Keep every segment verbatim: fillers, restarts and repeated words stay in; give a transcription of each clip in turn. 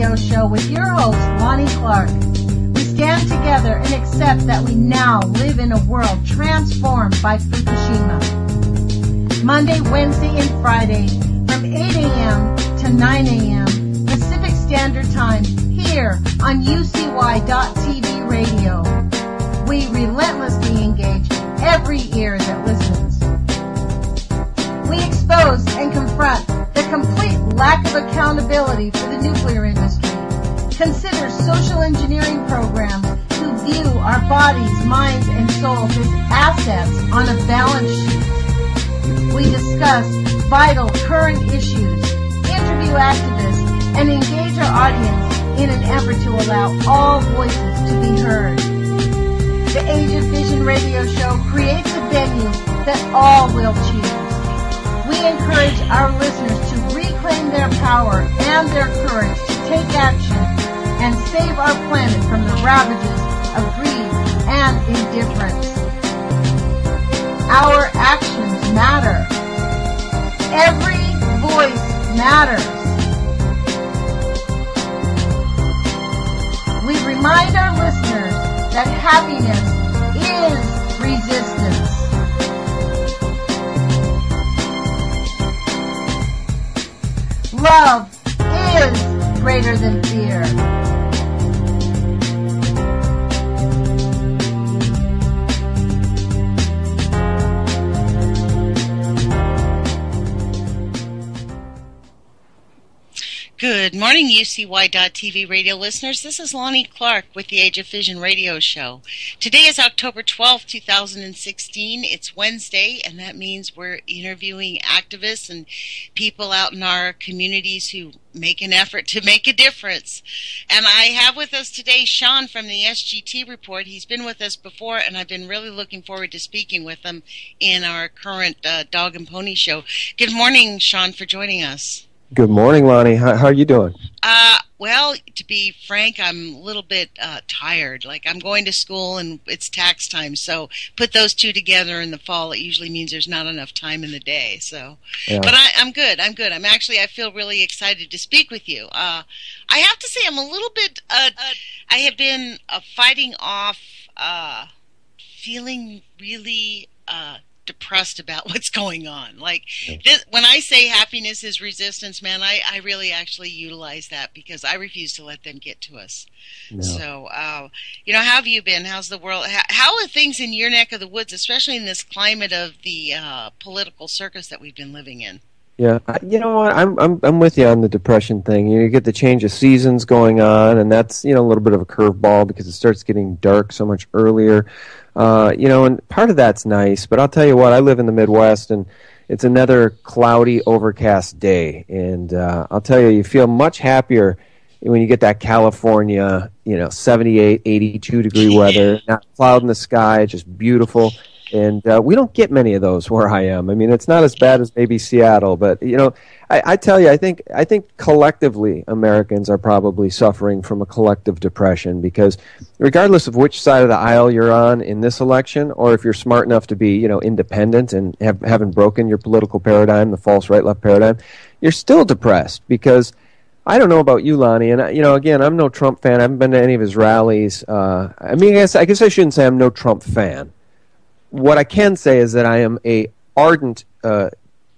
Radio Show with your host, Lonnie Clark. We stand together and accept that we now live in a world transformed by Fukushima. Monday, Wednesday, and Friday from eight a.m. to nine a.m. Pacific Standard Time here on U C Y dot T V radio. We relentlessly engage every ear that listens. We expose and confront the complete lack of accountability for the nuclear industry. Consider social engineering programs who view our bodies, minds, and souls as assets on a balance sheet. We discuss vital current issues, interview activists, and engage our audience in an effort to allow all voices to be heard. The Age of Vision radio show creates a venue that all will choose. We encourage our listeners to reclaim their power and their courage to take action and save our planet from the ravages of greed and indifference. Our actions matter. Every voice matters. We remind our listeners that happiness is resistance. Love is greater than fear. Good morning, U C Y dot T V radio listeners. This is Lonnie Clark with the Age of Vision radio show. Today is October twelfth, two thousand sixteen. It's Wednesday, and that means we're interviewing activists and people out in our communities who make an effort to make a difference. And I have with us today Sean from the S G T Report. He's been with us before, and I've been really looking forward to speaking with him in our current uh, Dog and Pony show. Good morning, Sean, for joining us. Good morning, Lonnie. How, how are you doing? Uh, well, to be frank, I'm a little bit uh, tired. Like, I'm going to school and it's tax time, so put those two together in the fall, it usually means there's not enough time in the day. So, yeah. But I, I'm good. I'm good. I'm actually, I feel really excited to speak with you. Uh, I have to say, I'm a little bit. Uh, uh, I have been uh, fighting off uh, feeling really. Uh, depressed about what's going on. Like, this, when I say happiness is resistance, man, I, I really actually utilize that because I refuse to let them get to us. No. So, uh, you know, how have you been? How's the world? How, how are things in your neck of the woods, especially in this climate of the uh, political circus that we've been living in? Yeah, you know what? I'm I'm I'm with you on the depression thing. You get the change of seasons going on, and that's, you know, a little bit of a curveball because it starts getting dark so much earlier. Uh, you know, and part of that's nice, but I'll tell you what, I live in the Midwest, and it's another cloudy, overcast day, and uh, I'll tell you, you feel much happier when you get that California, you know, seventy-eight, eighty-two degree weather, not a cloud in the sky, just beautiful. And uh, we don't get many of those where I am. I mean, it's not as bad as maybe Seattle, but, you know, I, I tell you, I think I think collectively Americans are probably suffering from a collective depression because regardless of which side of the aisle you're on in this election, or if you're smart enough to be, you know, independent and have, haven't broken your political paradigm, the false right-left paradigm, you're still depressed because I don't know about you, Lonnie, and, you know, again, I'm no Trump fan. I haven't been to any of his rallies. Uh, I mean, I guess, I guess I shouldn't say I'm no Trump fan. What I can say is that I am a ardent uh,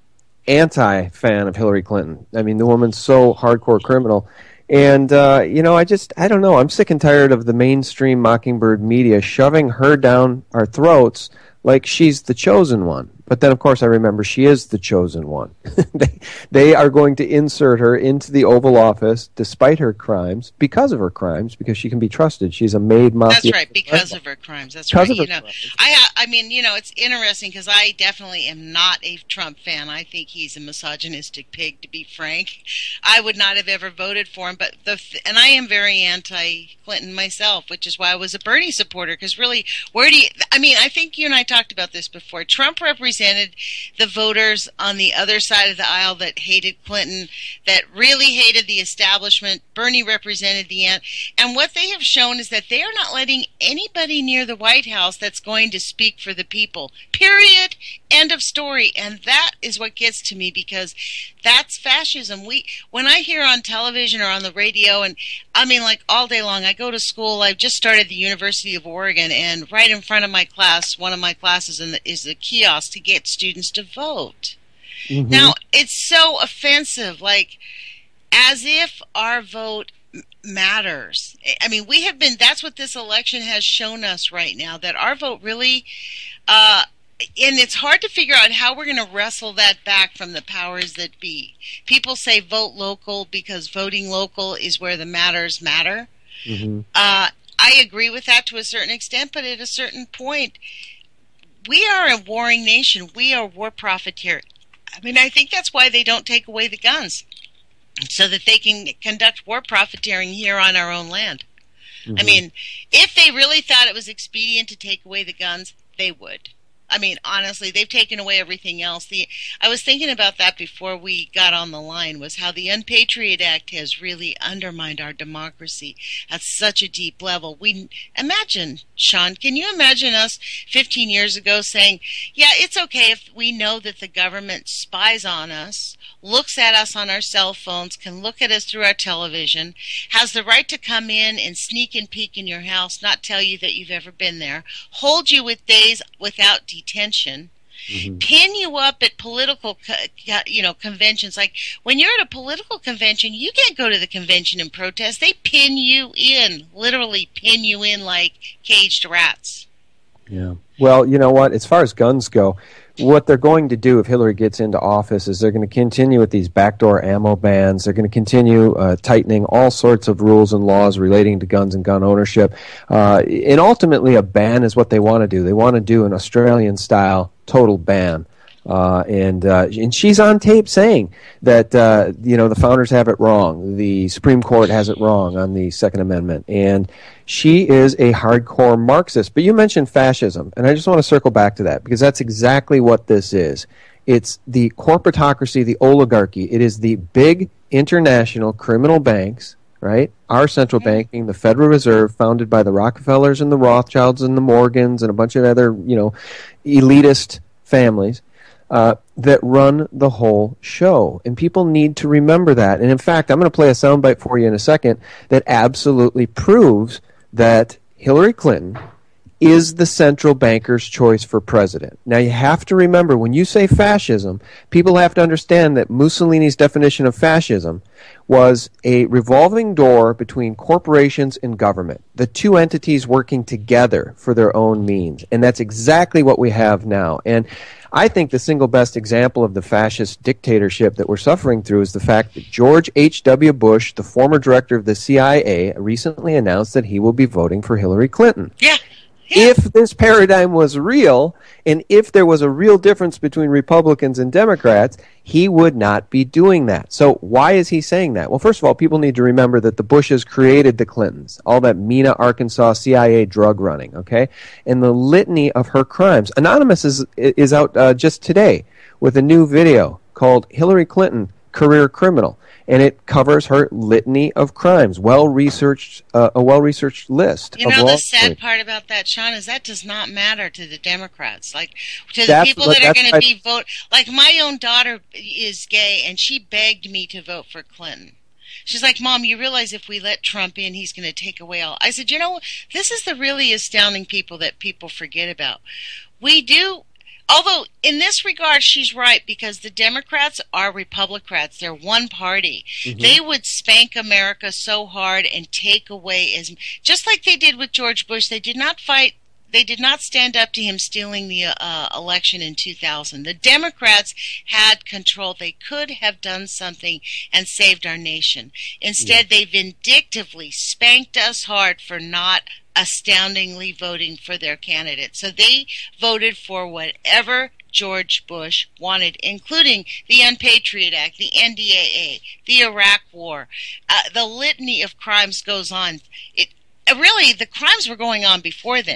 anti-fan of Hillary Clinton. I mean, the woman's so hardcore criminal. And, uh, you know, I just, I don't know. I'm sick and tired of the mainstream Mockingbird media shoving her down our throats like she's the chosen one. But then, of course, I remember she is the chosen one. they, they are going to insert her into the Oval Office despite her crimes, because of her crimes, because she can be trusted. She's a made mafia. That's right, because of her crimes. That's because right. Of you her know, crimes. I, I mean, you know, it's interesting because I definitely am not a Trump fan. I think he's a misogynistic pig, to be frank. I would not have ever voted for him. But the and I am very anti-Clinton myself, which is why I was a Bernie supporter. Because really, where do you? I mean, I think you and I talked about this before. Trump represents represented the voters on the other side of the aisle that hated Clinton, that really hated the establishment. Bernie represented the end. And what they have shown is that they are not letting anybody near the White House that's going to speak for the people. Period. End of story. And that is what gets to me, because that's fascism. We, when I hear on television or on the radio, and I mean, like all day long, I go to school. I've just started the University of Oregon, and right in front of my class, one of my classes in the, is a kiosk to get students to vote. Mm-hmm. Now, it's so offensive, like as if our vote matters. I mean, we have been, that's what this election has shown us right now, that our vote really, uh, and it's hard to figure out how we're going to wrestle that back from the powers that be. People say vote local because voting local is where the matters matter. Mm-hmm. Uh, I agree with that to a certain extent, but at a certain point, we are a warring nation. We are war profiteer. I mean, I think that's why they don't take away the guns, so that they can conduct war profiteering here on our own land. Mm-hmm. I mean, if they really thought it was expedient to take away the guns, they would. I mean, honestly, they've taken away everything else. The I was thinking about that before we got on the line, was how the Unpatriot Act has really undermined our democracy at such a deep level. We imagine, Sean, can you imagine us fifteen years ago saying, yeah, it's okay if we know that the government spies on us, looks at us on our cell phones, can look at us through our television, has the right to come in and sneak and peek in your house, not tell you that you've ever been there, hold you with days without detention, mm-hmm. pin you up at political, you know, conventions. Like when you're at a political convention, you can't go to the convention and protest. They pin you in, literally pin you in like caged rats. Yeah. Well, you know what? As far as guns go, what they're going to do if Hillary gets into office is they're going to continue with these backdoor ammo bans. They're going to continue uh, tightening all sorts of rules and laws relating to guns and gun ownership. Uh, and ultimately, a ban is what they want to do. They want to do an Australian-style total ban. Uh, and uh, and she's on tape saying that uh, you know the founders have it wrong, the Supreme Court has it wrong on the Second Amendment, and she is a hardcore Marxist. But you mentioned fascism, and I just want to circle back to that because that's exactly what this is. It's the corporatocracy, the oligarchy. It is the big international criminal banks, right? Our central bank being the Federal Reserve, founded by the Rockefellers and the Rothschilds and the Morgans and a bunch of other, you know, elitist families. Uh, that run the whole show. And people need to remember that. And in fact, I'm going to play a soundbite for you in a second that absolutely proves that Hillary Clinton is the central banker's choice for president. Now, you have to remember, when you say fascism, people have to understand that Mussolini's definition of fascism was a revolving door between corporations and government, the two entities working together for their own means. And that's exactly what we have now. And I think the single best example of the fascist dictatorship that we're suffering through is the fact that George H W. Bush, the former director of the C I A, recently announced that he will be voting for Hillary Clinton. Yeah. Yeah. If this paradigm was real, and if there was a real difference between Republicans and Democrats, he would not be doing that. So why is he saying that? Well, first of all, people need to remember that the Bushes created the Clintons, all that Mena, Arkansas C I A drug running, okay? And the litany of her crimes. Anonymous is, is out uh, just today with a new video called Hillary Clinton, Career Criminal. And it covers her litany of crimes, well-researched, uh, a well-researced list. You of know, Wall the sad Street. part about that, Sean, is that does not matter to the Democrats. Like, to the That's people what- that are that's going to why- be vote. Like, my own daughter is gay, and she begged me to vote for Clinton. She's like, Mom, you realize if we let Trump in, he's going to take away all. I said, you know, this is the really astounding people that people forget about. We do. Although, in this regard, she's right, because the Democrats are Republicrats. They're one party. Mm-hmm. They would spank America so hard and take away as, just like they did with George Bush. They did not fight. They did not stand up to him stealing the uh, election in two thousand. The Democrats had control. They could have done something and saved our nation. Instead, yeah. they vindictively spanked us hard for not astoundingly voting for their candidate. So they voted for whatever George Bush wanted, including the Unpatriot Act, the N D A A, the Iraq War. Uh, the litany of crimes goes on. It really, the crimes were going on before then.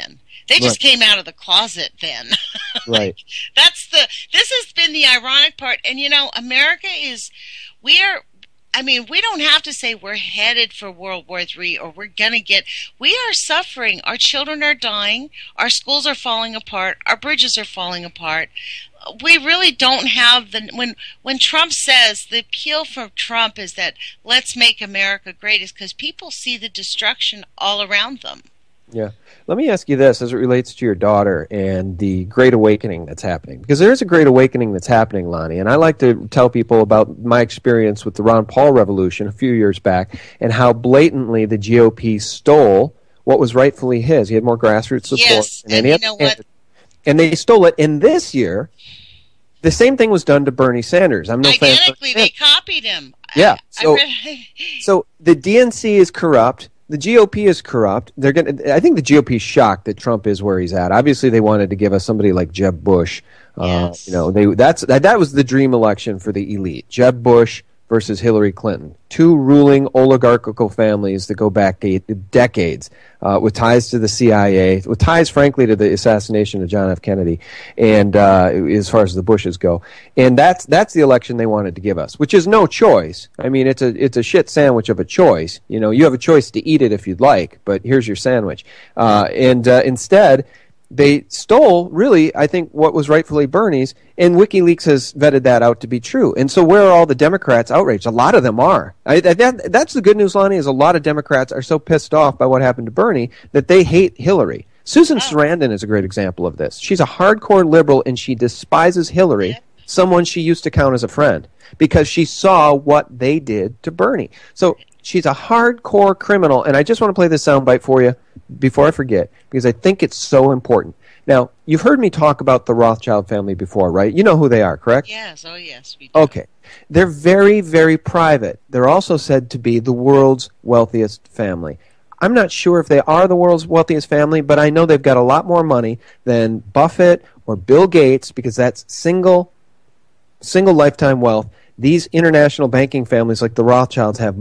They just Right. came out of the closet then. Right. That's the, this has been the ironic part. And, you know, America is, we are, I mean, we don't have to say we're headed for World War Three or we're going to get, we are suffering. Our children are dying. Our schools are falling apart. Our bridges are falling apart. We really don't have the, when, when Trump says, the appeal from Trump is that let's make America great, is because people see the destruction all around them. Yeah. Let me ask you this as it relates to your daughter and the great awakening that's happening. Because there is a great awakening that's happening, Lonnie. And I like to tell people about my experience with the Ron Paul revolution a few years back and how blatantly the G O P stole what was rightfully his. He had more grassroots support. Yes, than and any you other know what? candidate. And they stole it. And this year, the same thing was done to Bernie Sanders. I'm no fan of Identically, Bernie they copied him. Yeah. I, So, I read, so the D N C is corrupt. The G O P is corrupt. They're going to. I think the G O P is shocked that Trump is where he's at. Obviously, they wanted to give us somebody like Jeb Bush. Uh, Yes. You know, they that's that, that was the dream election for the elite. Jeb Bush versus Hillary Clinton, two ruling oligarchical families that go back de- decades, uh, with ties to the C I A, with ties, frankly, to the assassination of John F. Kennedy, and uh, as far as the Bushes go. And that's that's the election they wanted to give us, which is no choice. I mean, it's a it's a shit sandwich of a choice. You know, you have a choice to eat it if you'd like, but here's your sandwich. Uh, and uh, instead, they stole, really, I think, what was rightfully Bernie's, and WikiLeaks has vetted that out to be true. And so where are all the Democrats outraged? A lot of them are. I, that, that's the good news, Lonnie, is a lot of Democrats are so pissed off by what happened to Bernie that they hate Hillary. Susan Sarandon is a great example of this. She's a hardcore liberal, and she despises Hillary, someone she used to count as a friend, because she saw what they did to Bernie. So she's a hardcore criminal, and I just want to play this soundbite for you before I forget, because I think it's so important. Now, you've heard me talk about the Rothschild family before, right? You know who they are, correct? yes, oh yes, we do. Okay. They're very, very private. They're also said to be the world's wealthiest family. I'm not sure if they are the world's wealthiest family, but I know they've got a lot more money than Buffett or Bill Gates, because that's single, single lifetime wealth. These international banking families like the Rothschilds have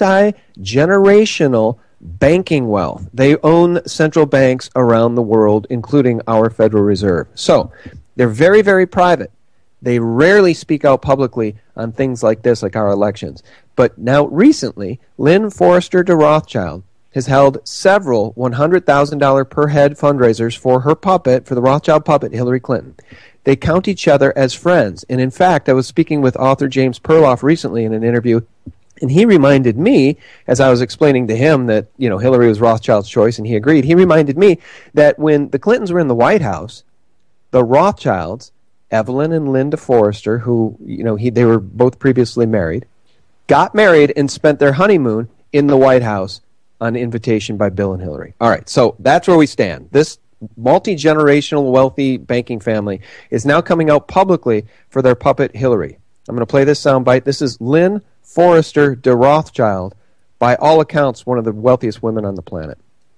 multi-generational banking wealth. They own central banks around the world, including our Federal Reserve. So they're very, very private. They rarely speak out publicly on things like this, like our elections. But now recently, Lynn Forrester de Rothschild has held several one hundred thousand dollars per head fundraisers for her puppet, for the Rothschild puppet, Hillary Clinton. They count each other as friends. And in fact, I was speaking with author James Perloff recently in an interview, and he reminded me, as I was explaining to him that, you know, Hillary was Rothschild's choice, and he agreed, he reminded me that when the Clintons were in the White House, the Rothschilds, Evelyn and Linda Forrester, who, you know, he, they were both previously married, got married and spent their honeymoon in the White House on invitation by Bill and Hillary. All right, so that's where we stand. This multi-generational wealthy banking family is now coming out publicly for their puppet Hillary. I'm going to play this soundbite. This is Lynn Forrester de Rothschild, by all accounts, one of the wealthiest women on the planet.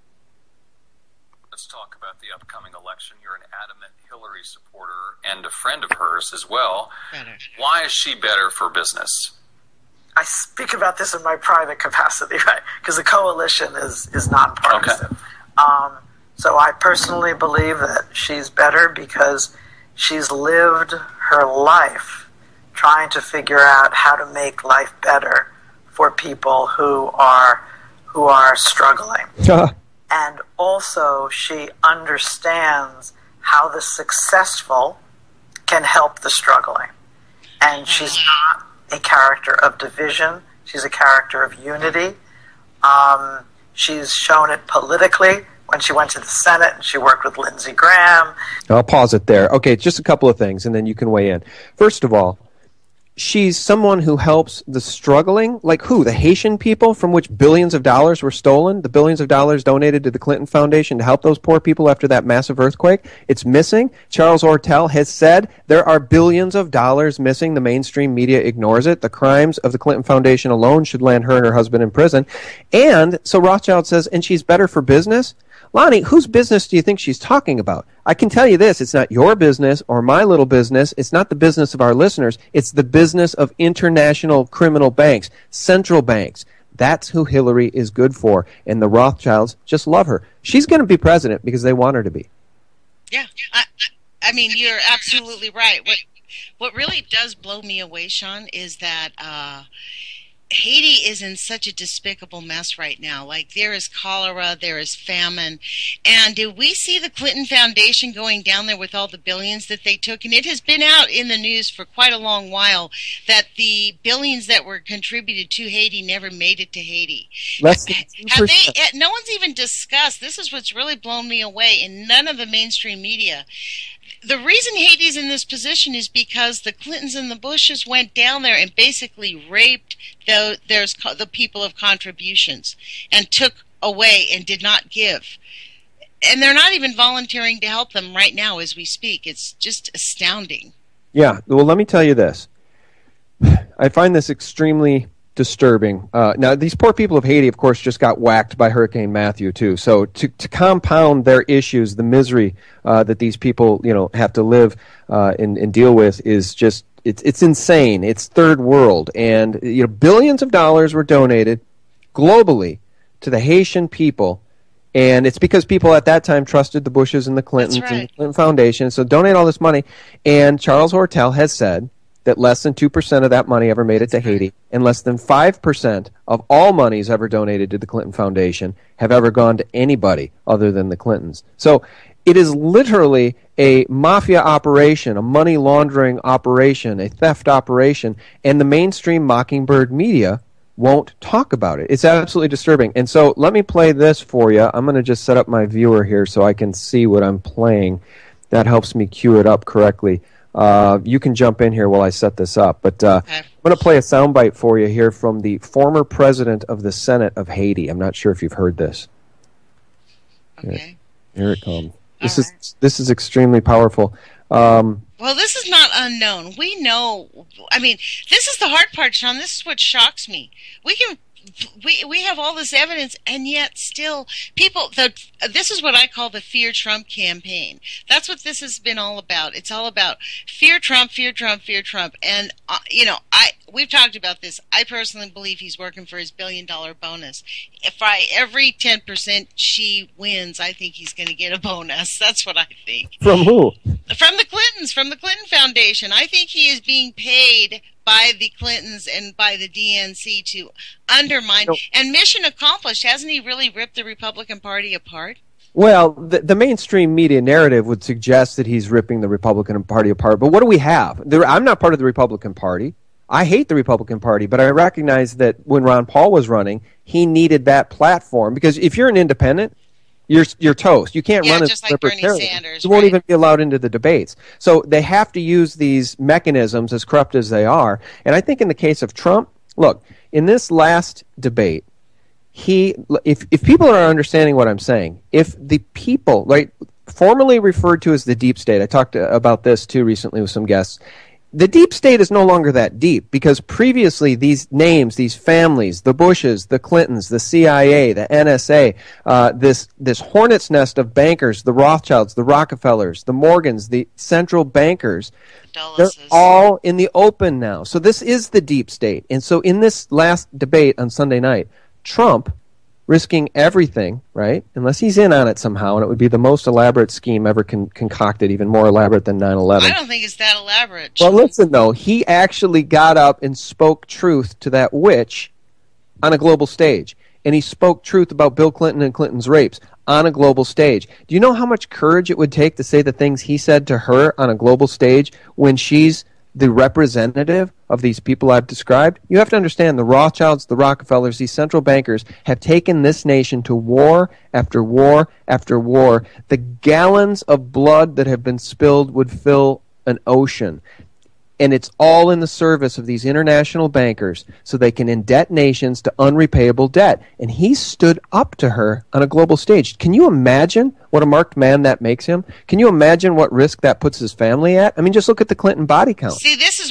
Let's talk about the upcoming election. You're an adamant Hillary supporter and a friend of hers as well. Better. Why is she better for business? I speak about this in my private capacity, right? Because the coalition is, is nonpartisan. Okay. Um, so I personally believe that she's better because she's lived her life trying to figure out how to make life better for people who are who are struggling. And also she understands how the successful can help the struggling. And she's not a character of division. She's a character of unity. Um, she's shown it politically when she went to the Senate and she worked with Lindsey Graham. I'll pause it there. Okay, just a couple of things, and then you can weigh in. First of all, she's someone who helps the struggling, like who? The Haitian people from which billions of dollars were stolen, the billions of dollars donated to the Clinton Foundation to help those poor people after that massive earthquake. It's missing. Charles Ortel has said there are billions of dollars missing. The mainstream media ignores it. The crimes of the Clinton Foundation alone should land her and her husband in prison. And so Rothschild says, and she's better for business. Lonnie, whose business do you think she's talking about? I can tell you this, it's not your business or my little business. It's not the business of our listeners. It's the business of international criminal banks, central banks. That's who Hillary is good for, and the Rothschilds just love her. She's going to be president because they want her to be. Yeah, I, I mean, you're absolutely right. What what really does blow me away, Sean, is that uh, Haiti is in such a despicable mess right now. Like, there is cholera, there is famine. And did we see the Clinton Foundation going down there with all the billions that they took? And it has been out in the news for quite a long while that the billions that were contributed to Haiti never made it to Haiti. Less than Have they, no one's even discussed, this is what's really blown me away in none of the mainstream media. The reason Haiti's in this position is because the Clintons and the Bushes went down there and basically raped the, there's the people of contributions and took away and did not give. And they're not even volunteering to help them right now as we speak. It's just astounding. Yeah, well, let me tell you this. I find this extremely disturbing. Uh, now, these poor people of Haiti, of course, just got whacked by Hurricane Matthew, too. So to, to compound their issues, the misery uh, that these people, you know, have to live uh, and, and deal with is just, it's it's insane. It's third world. And, you know, billions of dollars were donated globally to the Haitian people. And it's because people at that time trusted the Bushes and the Clintons That's right. and the Clinton Foundation. So donate all this money. And Charles Hortel has said that less than two percent of that money ever made it to Haiti, and less than five percent of all monies ever donated to the Clinton Foundation have ever gone to anybody other than the Clintons. So it is literally a mafia operation, a money laundering operation, a theft operation, and the mainstream Mockingbird media won't talk about it. It's absolutely disturbing. And so let me play this for you. I'm going to just set up my viewer here so I can see what I'm playing. That helps me cue it up correctly. Uh, you can jump in here while I set this up. But uh, Okay. I'm going to play a soundbite for you here from the former president of the Senate of Haiti. I'm not sure if you've heard this. Okay. Here it comes. This All is this is extremely powerful. Um, Well, this is not unknown. We know. I mean, this is the hard part, Sean. This is what shocks me. We can, we we have all this evidence, and yet still, people. The this is what I call the Fear Trump campaign. That's what this has been all about. It's all about fear Trump, fear Trump, fear Trump. And uh, you know, I we've talked about this. I personally believe he's working for his billion dollar bonus. If I every ten percent she wins, I think he's going to get a bonus. That's what I think. from who? From the Clintons, from the Clinton Foundation. I think he is being paid by the Clintons and by the D N C to undermine. No. And mission accomplished. Hasn't he really ripped the Republican Party apart? Well, the, the mainstream media narrative would suggest that he's ripping the Republican Party apart. But what do we have? There, I'm not part of the Republican Party. I hate the Republican Party, but I recognize that when Ron Paul was running, he needed that platform. Because if you're an independent, you're you're toast. You can't Yeah, run as just a like Bernie libertarian. Sanders, You won't right? even be allowed into the debates. So they have to use these mechanisms, as corrupt as they are. And I think in the case of Trump, look, in this last debate, he if if people are understanding what I'm saying, if the people, right, formerly referred to as the deep state, I talked about this too recently with some guests. The deep state is no longer that deep because previously these names, these families, the Bushes, the Clintons, the C I A, the N S A, uh, this this hornet's nest of bankers, the Rothschilds, the Rockefellers, the Morgans, the central bankers, they're Dulles. all in the open now. So this is the deep state. And so in this last debate on Sunday night, Trump, risking everything, right, unless he's in on it somehow, and it would be the most elaborate scheme ever con- concocted, even more elaborate than nine eleven. I don't think it's that elaborate. Well, listen, though, he actually got up and spoke truth to that witch on a global stage. And he spoke truth about Bill Clinton and Clinton's rapes on a global stage. Do you know how much courage it would take to say the things he said to her on a global stage when she's the representative of these people I've described? You have to understand the Rothschilds, the Rockefellers, these central bankers have taken this nation to war after war after war. The gallons of blood that have been spilled would fill an ocean. And it's all in the service of these international bankers so they can indebt nations to unrepayable debt. And he stood up to her on a global stage. Can you imagine what a marked man that makes him? Can you imagine what risk that puts his family at? I mean, just look at the Clinton body count. See, this is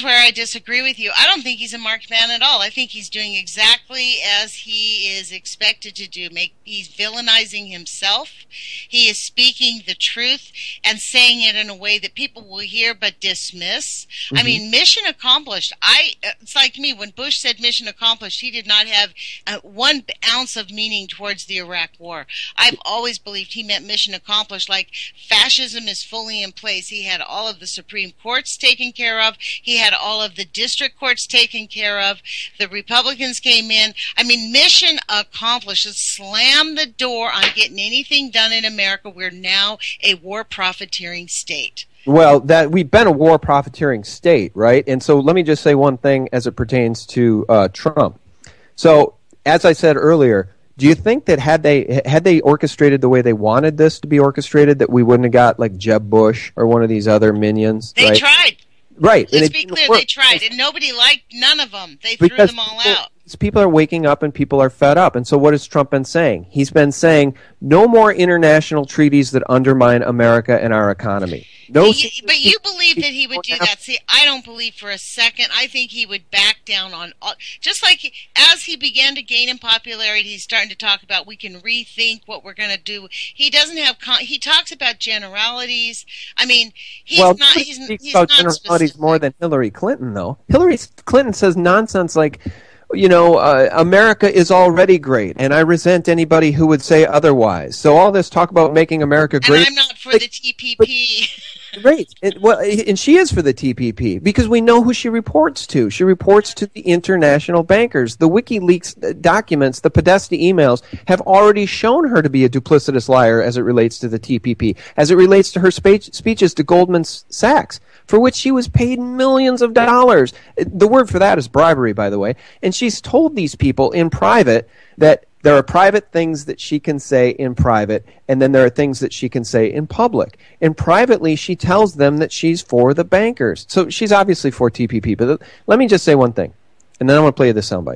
is where I disagree with you. I don't think he's a marked man at all. I think he's doing exactly as he is expected to do. Make he's villainizing himself. He is speaking the truth and saying it in a way that people will hear but dismiss. Mm-hmm. I mean, mission accomplished. I it's like me when Bush said mission accomplished. He did not have uh, one ounce of meaning towards the Iraq War. I've always believed he meant mission accomplished. Like fascism is fully in place. He had all of the Supreme Courts taken care of. He had all of the district courts taken care of. The Republicans came in. I mean, mission accomplished. Just slam the door on getting anything done in America. We're now a war profiteering state. Well, that we've been a war profiteering state, right? And so let me just say one thing as it pertains to uh, Trump. So, as I said earlier, do you think that had they had they orchestrated the way they wanted this to be orchestrated, that we wouldn't have got like Jeb Bush or one of these other minions? They right? tried. Right. Let's be clear, they tried, and nobody liked none of them. They threw because them all people, out. People are waking up and people are fed up. And so what has Trump been saying? He's been saying no more international treaties that undermine America and our economy. No, but you, but you believe that he would do that. See, I don't believe for a second. I think he would back down on all. Just like he, as he began to gain in popularity, he's starting to talk about we can rethink what we're going to do. He doesn't have. Con- he talks about generalities. I mean, he's well, not. He He's, speaks he's about not generalities specific. more than Hillary Clinton, though. Hillary Clinton says nonsense like, you know, uh, America is already great, and I resent anybody who would say otherwise. So all this talk about making America great. And I'm not for like, the T P P. Right. And, well, and she is for the T P P because we know who she reports to. She reports to the international bankers. The WikiLeaks documents, the Podesta emails, have already shown her to be a duplicitous liar as it relates to the T P P, as it relates to her speech, speeches to Goldman Sachs, for which she was paid millions of dollars. The word for that is bribery, by the way. And she's told these people in private that there are private things that she can say in private, and then there are things that she can say in public. And privately, she tells them that she's for the bankers. So she's obviously for T P P. But let me just say one thing, and then I want to play you the soundbite.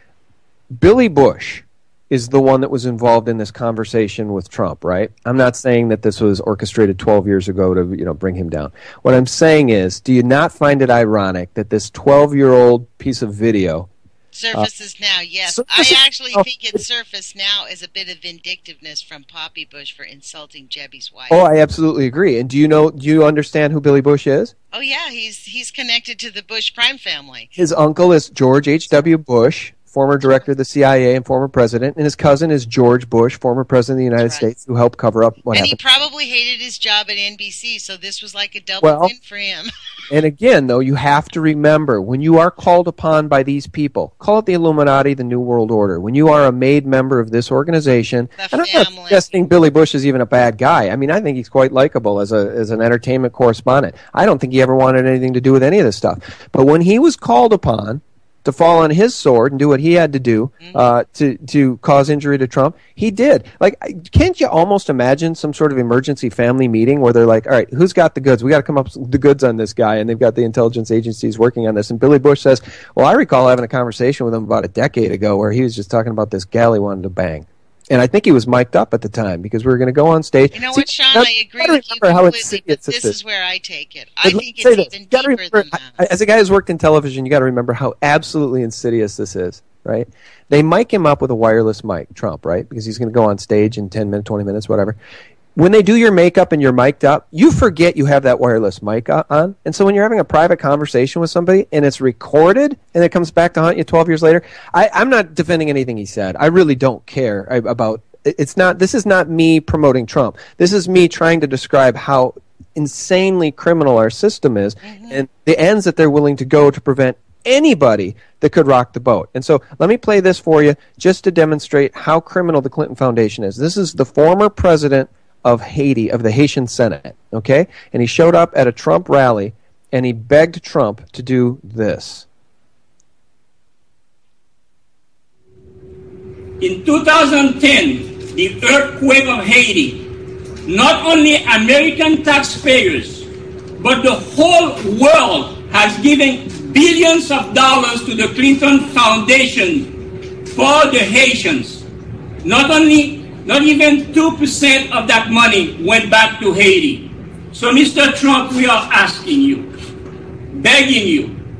Billy Bush is the one that was involved in this conversation with Trump, right? I'm not saying that this was orchestrated twelve years ago to, you know, bring him down. What I'm saying is, do you not find it ironic that this twelve-year-old piece of video surfaces uh, now, yes. Surfaces, I actually oh, think it surfaced now as a bit of vindictiveness from Poppy Bush for insulting Jebby's wife. Oh, I absolutely agree. And do you know? Do you understand who Billy Bush is? Oh yeah, he's he's connected to the Bush crime family. His uncle is George H W. Bush, former director of the C I A and former president, and his cousin is George Bush, former president of the United That's right. States, who helped cover up what and happened. And he probably hated his job at N B C, so this was like a double well, win for him. And again, though, you have to remember, when you are called upon by these people, call it the Illuminati, the New World Order, when you are a made member of this organization, the and I'm family. not suggesting Billy Bush is even a bad guy. I mean, I think he's quite likable as a as an entertainment correspondent. I don't think he ever wanted anything to do with any of this stuff. But when he was called upon to fall on his sword and do what he had to do uh, to to cause injury to Trump, he did. Like, can't you almost imagine some sort of emergency family meeting where they're like, all right, who's got the goods? We got to come up with the goods on this guy, and they've got the intelligence agencies working on this. And Billy Bush says, well, I recall having a conversation with him about a decade ago where he was just talking about this gal he wanted to bang. And I think he was mic'd up at the time because we were going to go on stage. You know See, what, Sean? now, I agree with you completely, but this is where I take it. I but think it's this. even deeper remember, than that. As a guy who's worked in television, you got to remember how absolutely insidious this is, right? They mic him up with a wireless mic, Trump, right? Because he's going to go on stage in ten minutes, twenty minutes, whatever. When they do your makeup and you're mic'd up, you forget you have that wireless mic on. And so when you're having a private conversation with somebody and it's recorded and it comes back to haunt you twelve years later, I, I'm not defending anything he said. I really don't care about It's not. This is not me promoting Trump. This is me trying to describe how insanely criminal our system is, mm-hmm. and the ends that they're willing to go to prevent anybody that could rock the boat. And so let me play this for you just to demonstrate how criminal the Clinton Foundation is. This is the former president of Haiti, of the Haitian Senate, okay? And he showed up at a Trump rally, and he begged Trump to do this. In two thousand ten, the earthquake of Haiti, not only American taxpayers, but the whole world has given billions of dollars to the Clinton Foundation for the Haitians. Not only, not even two percent of that money went back to Haiti. So, Mister Trump, we are asking you, begging you,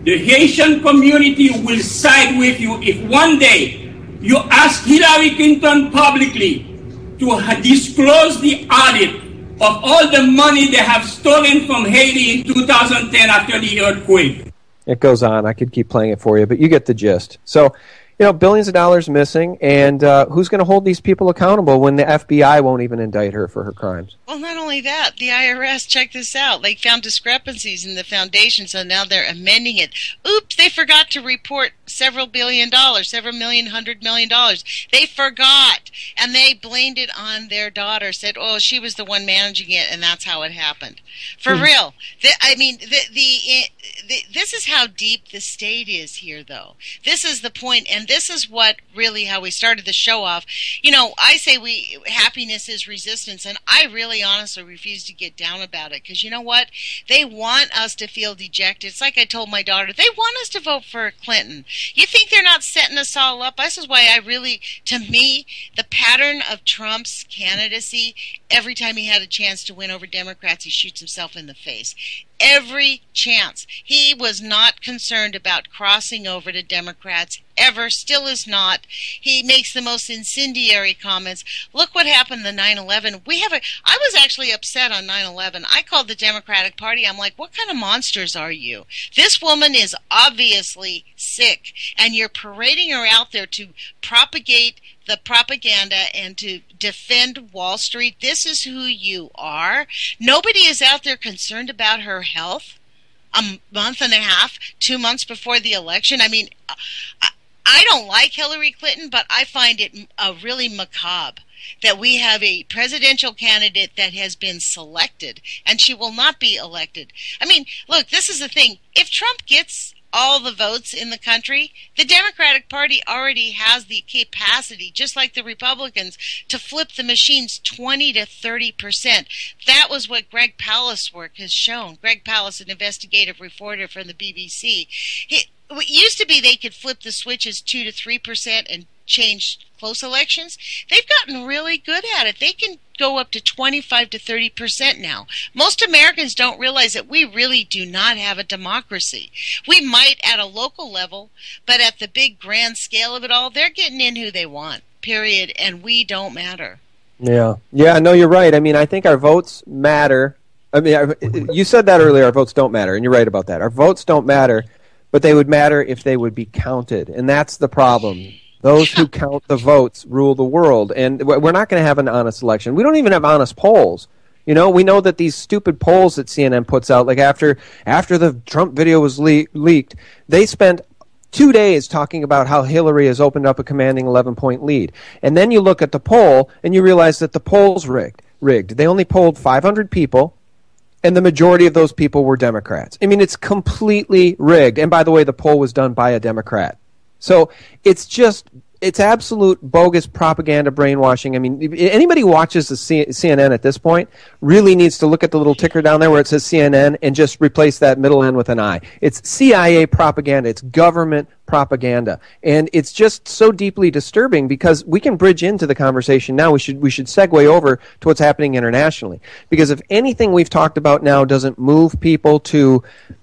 the Haitian community will side with you if one day you ask Hillary Clinton publicly to ha- disclose the audit of all the money they have stolen from Haiti in two thousand ten after the earthquake. It goes on. I could keep playing it for you, but you get the gist. So, you know, billions of dollars missing, and uh, who's going to hold these people accountable when the F B I won't even indict her for her crimes? Well, not only that, the I R S, check this out, they found discrepancies in the foundation, so now they're amending it. Oops, they forgot to report several billion dollars, several million, hundred million dollars. They forgot, and they blamed it on their daughter, said, oh, she was the one managing it, and that's how it happened. For mm-hmm. real. The, I mean, the, the, the this is how deep the state is here, though. This is the point, and this is what really how we started the show off. You know, I say we happiness is resistance, and I really honestly refuse to get down about it, because you know what? They want us to feel dejected. It's like I told my daughter, they want us to vote for Clinton. You think they're not setting us all up? This is why I really, to me, the pattern of Trump's candidacy, every time he had a chance to win over Democrats, he shoots himself in the face. Every chance. He was not concerned about crossing over to Democrats, ever, still is not. He makes the most incendiary comments. Look what happened to nine eleven. We have a, I was actually upset on nine eleven. I called the Democratic Party. I'm like, what kind of monsters are you? This woman is obviously sick, and you're parading her out there to propagate the propaganda and to defend Wall Street. This is who you are. Nobody is out there concerned about her health a month and a half, two months before the election. I mean, I, I don't like Hillary Clinton, but I find it uh, really macabre that we have a presidential candidate that has been selected, and she will not be elected. I mean, look, this is the thing. If Trump gets all the votes in the country, the Democratic Party already has the capacity, just like the Republicans, to flip the machines twenty to thirty percent. That was what Greg Palast's work has shown. Greg Palast, an investigative reporter from the B B C. He, it used to be they could flip the switches two to three percent and change close elections. They've gotten really good at it. They can go up to twenty-five to thirty percent now. Most Americans don't realize that we really do not have a democracy. We might at a local level, but at the big grand scale of it all, they're getting in who they want, period, and we don't matter. Yeah. Yeah, no, you're right. I mean, I think our votes matter. I mean, I, you said that earlier, our votes don't matter, and you're right about that. Our votes don't matter, but they would matter if they would be counted, and that's the problem. Those who count the votes rule the world, and we're not going to have an honest election. We don't even have honest polls. You know, we know that these stupid polls that C N N puts out, like after after the Trump video was le- leaked, they spent two days talking about how Hillary has opened up a commanding eleven-point lead. And then you look at the poll, and you realize that the poll's rigged. rigged. They only polled five hundred people, and the majority of those people were Democrats. I mean, it's completely rigged. And by the way, the poll was done by a Democrat. So it's just, it's absolute bogus propaganda brainwashing. I mean, anybody who watches the C- CNN at this point really needs to look at the little ticker down there where it says C N N and just replace that middle N with an I. It's C I A propaganda. It's government propaganda. And it's just so deeply disturbing because we can bridge into the conversation now. We should, we should segue over to what's happening internationally. Because if anything we've talked about now doesn't move people to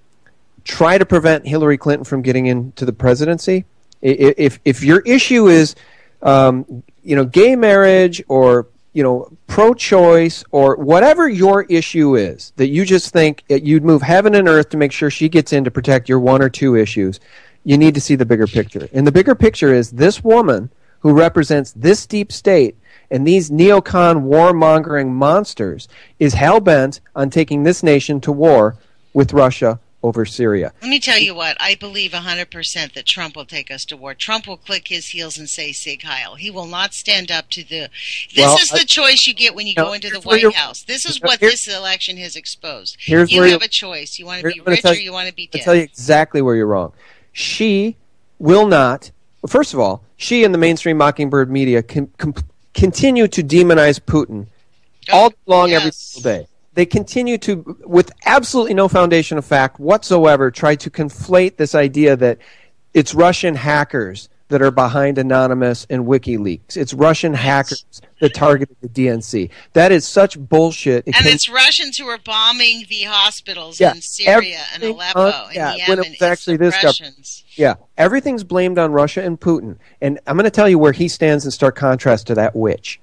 try to prevent Hillary Clinton from getting into the presidency, If if your issue is, um, you know, gay marriage or, you know, pro-choice or whatever your issue is, that you just think you'd move heaven and earth to make sure she gets in to protect your one or two issues, you need to see the bigger picture. And the bigger picture is this woman who represents this deep state and these neocon warmongering monsters is hell-bent on taking this nation to war with Russia over Syria. Let me tell you what, I believe one hundred percent that Trump will take us to war. Trump will click his heels and say Sig Heil. He will not stand up to the... This well, is the I, choice you get when you no, go into the White House. This is what this election has exposed. Here's you where have a choice. You want to be rich or you want to be dead. I'll tell you exactly where you're wrong. She will not... Well, first of all, she and the mainstream Mockingbird media can, can continue to demonize Putin oh, all long yes. every single day. They continue to, with absolutely no foundation of fact whatsoever, try to conflate this idea that it's Russian hackers that are behind Anonymous and WikiLeaks. It's Russian hackers that targeted the D N C. That is such bullshit. It and can, it's Russians who are bombing the hospitals yeah, in Syria and Aleppo on, and yeah, Yemen. when it was actually this Russians. Yeah, everything's blamed on Russia and Putin. And I'm going to tell you where he stands in stark contrast to that witch.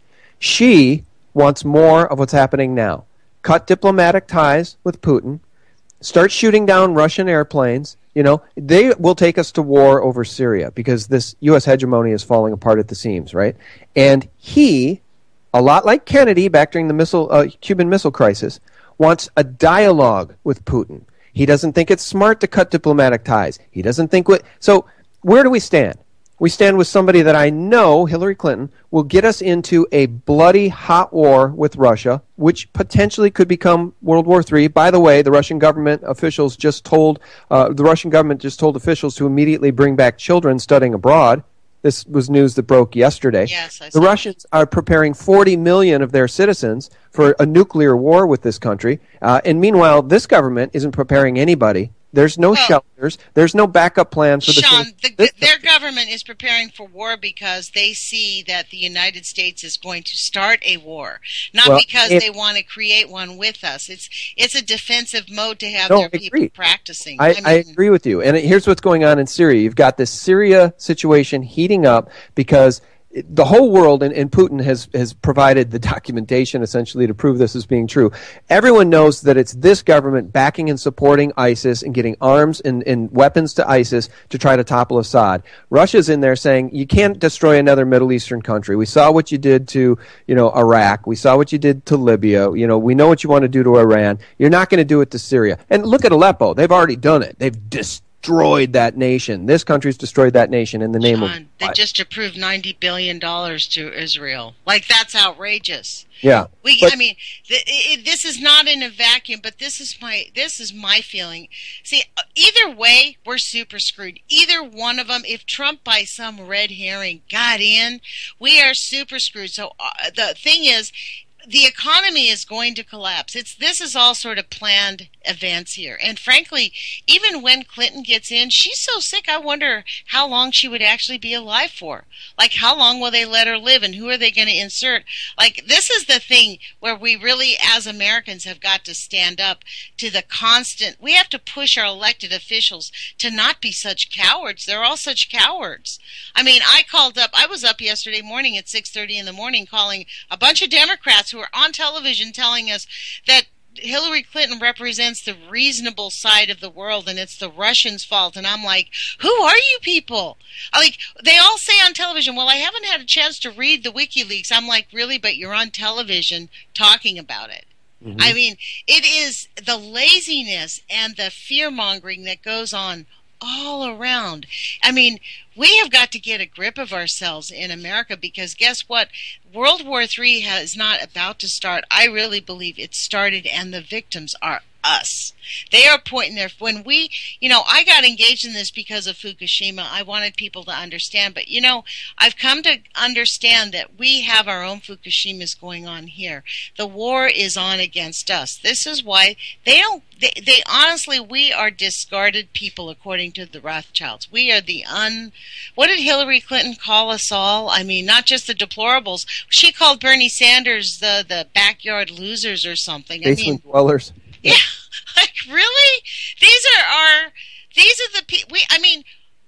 She wants more of what's happening now. Cut diplomatic ties with Putin. Start shooting down Russian airplanes. You know, they will take us to war over Syria because this U S hegemony is falling apart at the seams, right? And he, a lot like Kennedy back during the missile, uh, Cuban Missile Crisis, wants a dialogue with Putin. He doesn't think it's smart to cut diplomatic ties. He doesn't think... What, so where do we stand? We stand with somebody that I know, Hillary Clinton, will get us into a bloody hot war with Russia, which potentially could become World War Three. By the way, the Russian government officials just told uh, the Russian government just told officials to immediately bring back children studying abroad. This was news that broke yesterday. Yes, I the Russians are preparing forty million of their citizens for a nuclear war with this country. Uh, and meanwhile, this government isn't preparing anybody. There's no well, shelters. There's no backup plan for the... Sean, the, their government is preparing for war because they see that the United States is going to start a war, not well, because if, they want to create one with us. It's it's a defensive mode to have no, their people agree. practicing. I, I, mean, I agree with you. And here's what's going on in Syria. You've got this Syria situation heating up because... the whole world, and, and Putin has, has provided the documentation essentially to prove this as being true. Everyone knows that it's this government backing and supporting ISIS and getting arms and, and weapons to ISIS to try to topple Assad. Russia's in there saying, you can't destroy another Middle Eastern country. We saw what you did to, you know, Iraq. We saw what you did to Libya. You know, we know what you want to do to Iran. You're not going to do it to Syria. And look at Aleppo. They've already done it. They've destroyed. Destroyed that nation. This country's destroyed that nation in the name John, of... They just approved ninety billion dollars to Israel. Like, that's outrageous. Yeah. We, but, I mean, th- it, this is not in a vacuum, but this is my this is my feeling. See, either way, we're super screwed. Either one of them, if Trump by some red herring got in, we are super screwed. So uh, the thing is, the economy is going to collapse. It's this is all sort of planned events here. And frankly, even when Clinton gets in, she's so sick, I wonder how long she would actually be alive for. Like, how long will they let her live, and who are they going to insert? Like, this is the thing where we really, as Americans, have got to stand up to the constant... We have to push our elected officials to not be such cowards. They're all such cowards. I mean, I called up... I was up yesterday morning at six thirty in the morning calling a bunch of Democrats who are on television telling us that Hillary Clinton represents the reasonable side of the world and it's the Russians' fault. And I'm like, who are you people? Like, they all say on television, well, I haven't had a chance to read the WikiLeaks. I'm like, really? But you're on television talking about it. Mm-hmm. I mean, it is the laziness and the fear-mongering that goes on all around. I mean, we have got to get a grip of ourselves in America because guess what? World War Three is not about to start. I really believe it started, and the victims are us. They are pointing their... When we... You know, I got engaged in this because of Fukushima. I wanted people to understand. But, you know, I've come to understand that we have our own Fukushimas going on here. The war is on against us. This is why they don't... They, they honestly, we are discarded people according to the Rothschilds. We are the un... What did Hillary Clinton call us all? I mean, not just the deplorables. She called Bernie Sanders the, the backyard losers or something. Basement I mean, dwellers. Yeah, like really? These are our, these are the people, we, I mean,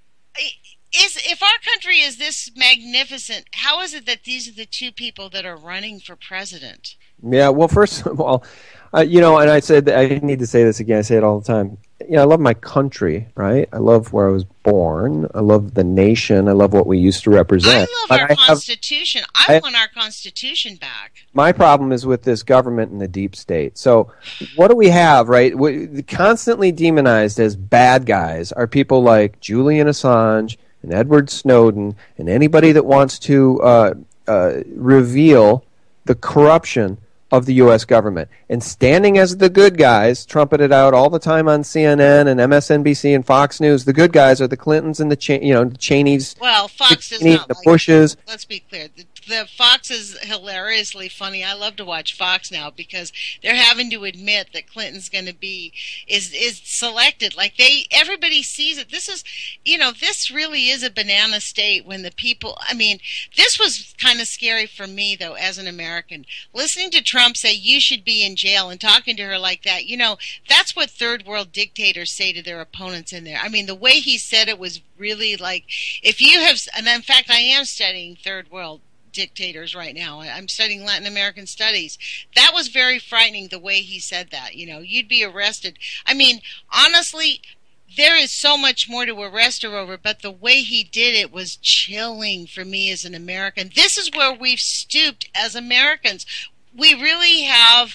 is, if our country is this magnificent, how is it that these are the two people that are running for president? Yeah, well, first of all, uh, you know, and I said, I need to say this again, I say it all the time. You know, I love my country, right? I love where I was born. I love the nation. I love what we used to represent. I love but our I Constitution. Have, I, I want our Constitution back. My problem is with this government and the deep state. So what do we have, right? We, constantly demonized as bad guys are people like Julian Assange and Edward Snowden and anybody that wants to uh, uh, reveal the corruption of the U S government. And standing as the good guys, trumpeted out all the time on C N N and M S N B C and Fox News, the good guys are the Clintons and the Ch- you know the Cheneys. Well, Fox the does not the like Bushes. Let's be clear. The the Fox is hilariously funny. I love to watch Fox now because they're having to admit that Clinton's going to be is is selected. Like they, everybody sees it. This is, you know, this really is a banana state when the people. I mean, this was kind of scary for me though, as an American, listening to Trump say you should be in jail and talking to her like that. You know, that's what third world dictators say to their opponents in there. I mean, the way he said it was really like, if you have, and in fact, I am studying third world dictators right now. I'm studying Latin American studies. That was very frightening the way he said that. You know, you'd be arrested. I mean, honestly, there is so much more to arrest her over, but the way he did it was chilling for me as an American. This is where we've stooped as Americans. We really have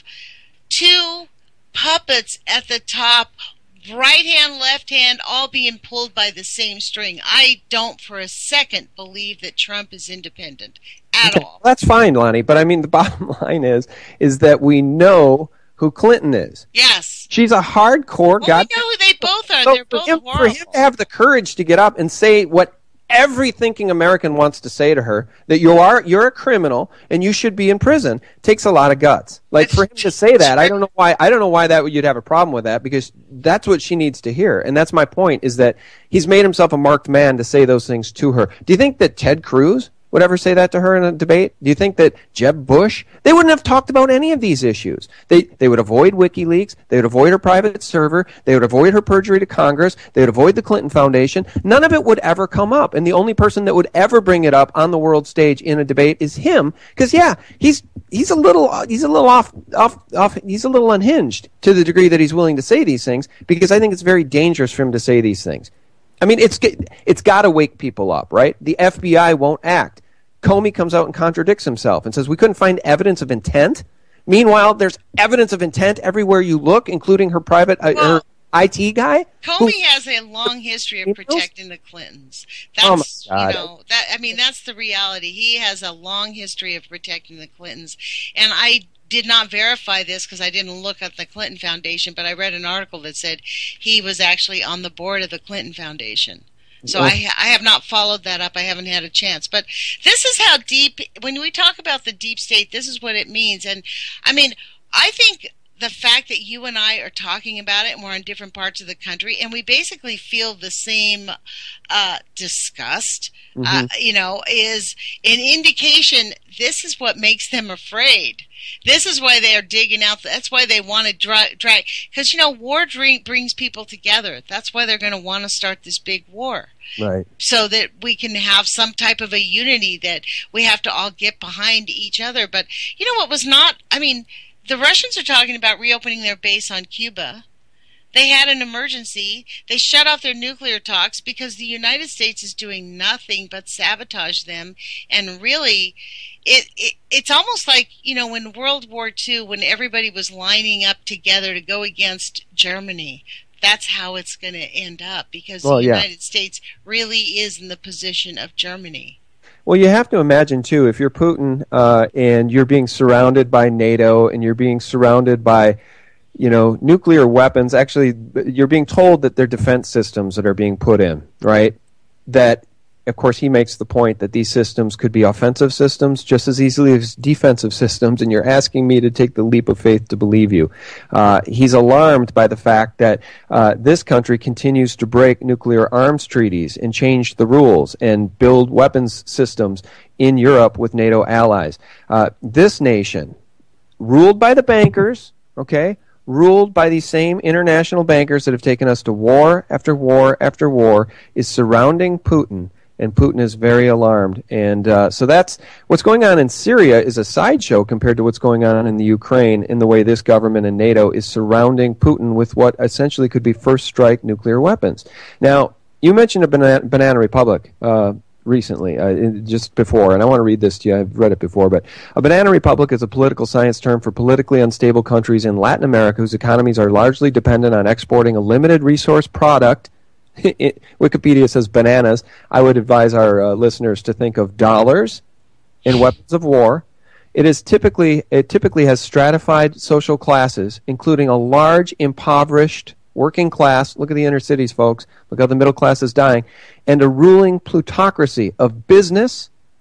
two puppets at the top, right hand, left hand, all being pulled by the same string. I don't for a second believe that Trump is independent at okay. all. Well, that's fine, Lonnie, but I mean, the bottom line is, is that we know who Clinton is. Yes. She's a hardcore well, guy. We know who they both are. So They're both for him, horrible. For him to have the courage to get up and say what every thinking American wants to say to her, that you are you're a criminal and you should be in prison, takes a lot of guts. Like, for him to say that, I don't know why I don't know why that you'd have a problem with that, because that's what she needs to hear. And that's my point, is that he's made himself a marked man to say those things to her. Do you think that Ted Cruz would ever say that to her in a debate? Do you think that Jeb Bush, they wouldn't have talked about any of these issues? They they would avoid WikiLeaks, they would avoid her private server, they would avoid her perjury to Congress, they would avoid the Clinton Foundation. None of it would ever come up. And the only person that would ever bring it up on the world stage in a debate is him, because yeah, he's he's a little he's a little off off off he's a little unhinged to the degree that he's willing to say these things, because I think it's very dangerous for him to say these things. I mean, it's it's got to wake people up, right? The F B I won't act. Comey comes out and contradicts himself and says we couldn't find evidence of intent. Meanwhile, there's evidence of intent everywhere you look, including her private uh, well, her I T guy. Comey who, has a long history of protecting the Clintons. That's, oh my God. you know, that I mean, that's the reality. He has a long history of protecting the Clintons, and I did not verify this because I didn't look at the Clinton Foundation, but I read an article that said he was actually on the board of the Clinton Foundation. So I, I have not followed that up. I haven't had a chance. But this is how deep, when we talk about the deep state, this is what it means. And, I mean, I think the fact that you and I are talking about it, and we're in different parts of the country, and we basically feel the same uh, disgust, mm-hmm. uh, you know, is an indication this is what makes them afraid. This is why they are digging out. That's why they want to drag. Dry, because, you know, war drink brings people together. That's why they're going to want to start this big war. Right. So that we can have some type of a unity that we have to all get behind each other. But, you know, what was not, I mean, the Russians are talking about reopening their base on Cuba. They had an emergency. They shut off their nuclear talks because the United States is doing nothing but sabotage them. And really, it, it it's almost like, you know, in World War Two, when everybody was lining up together to go against Germany, that's how it's going to end up, because well, the United yeah. States really is in the position of Germany. Well, you have to imagine, too, if you're Putin uh, and you're being surrounded by NATO and you're being surrounded by, you know, nuclear weapons, actually, you're being told that they're defense systems that are being put in, right? That, of course, he makes the point that these systems could be offensive systems just as easily as defensive systems, and you're asking me to take the leap of faith to believe you. Uh, he's alarmed by the fact that uh, this country continues to break nuclear arms treaties and change the rules and build weapons systems in Europe with NATO allies. Uh, this nation, ruled by the bankers, okay, ruled by these same international bankers that have taken us to war after war after war, is surrounding Putin. And Putin is very alarmed. And uh, so that's what's going on in Syria is a sideshow compared to what's going on in the Ukraine, in the way this government and NATO is surrounding Putin with what essentially could be first strike nuclear weapons. Now, you mentioned a Banana, Banana Republic uh, recently, uh, just before, and I want to read this to you. I've read it before, but a Banana Republic is a political science term for politically unstable countries in Latin America whose economies are largely dependent on exporting a limited resource product. It, Wikipedia says bananas. I would advise our uh, listeners to think of dollars and weapons of war. It is typically it typically has stratified social classes, including a large impoverished working class. Look at the inner cities, folks. Look how the middle class is dying, and a ruling plutocracy of business,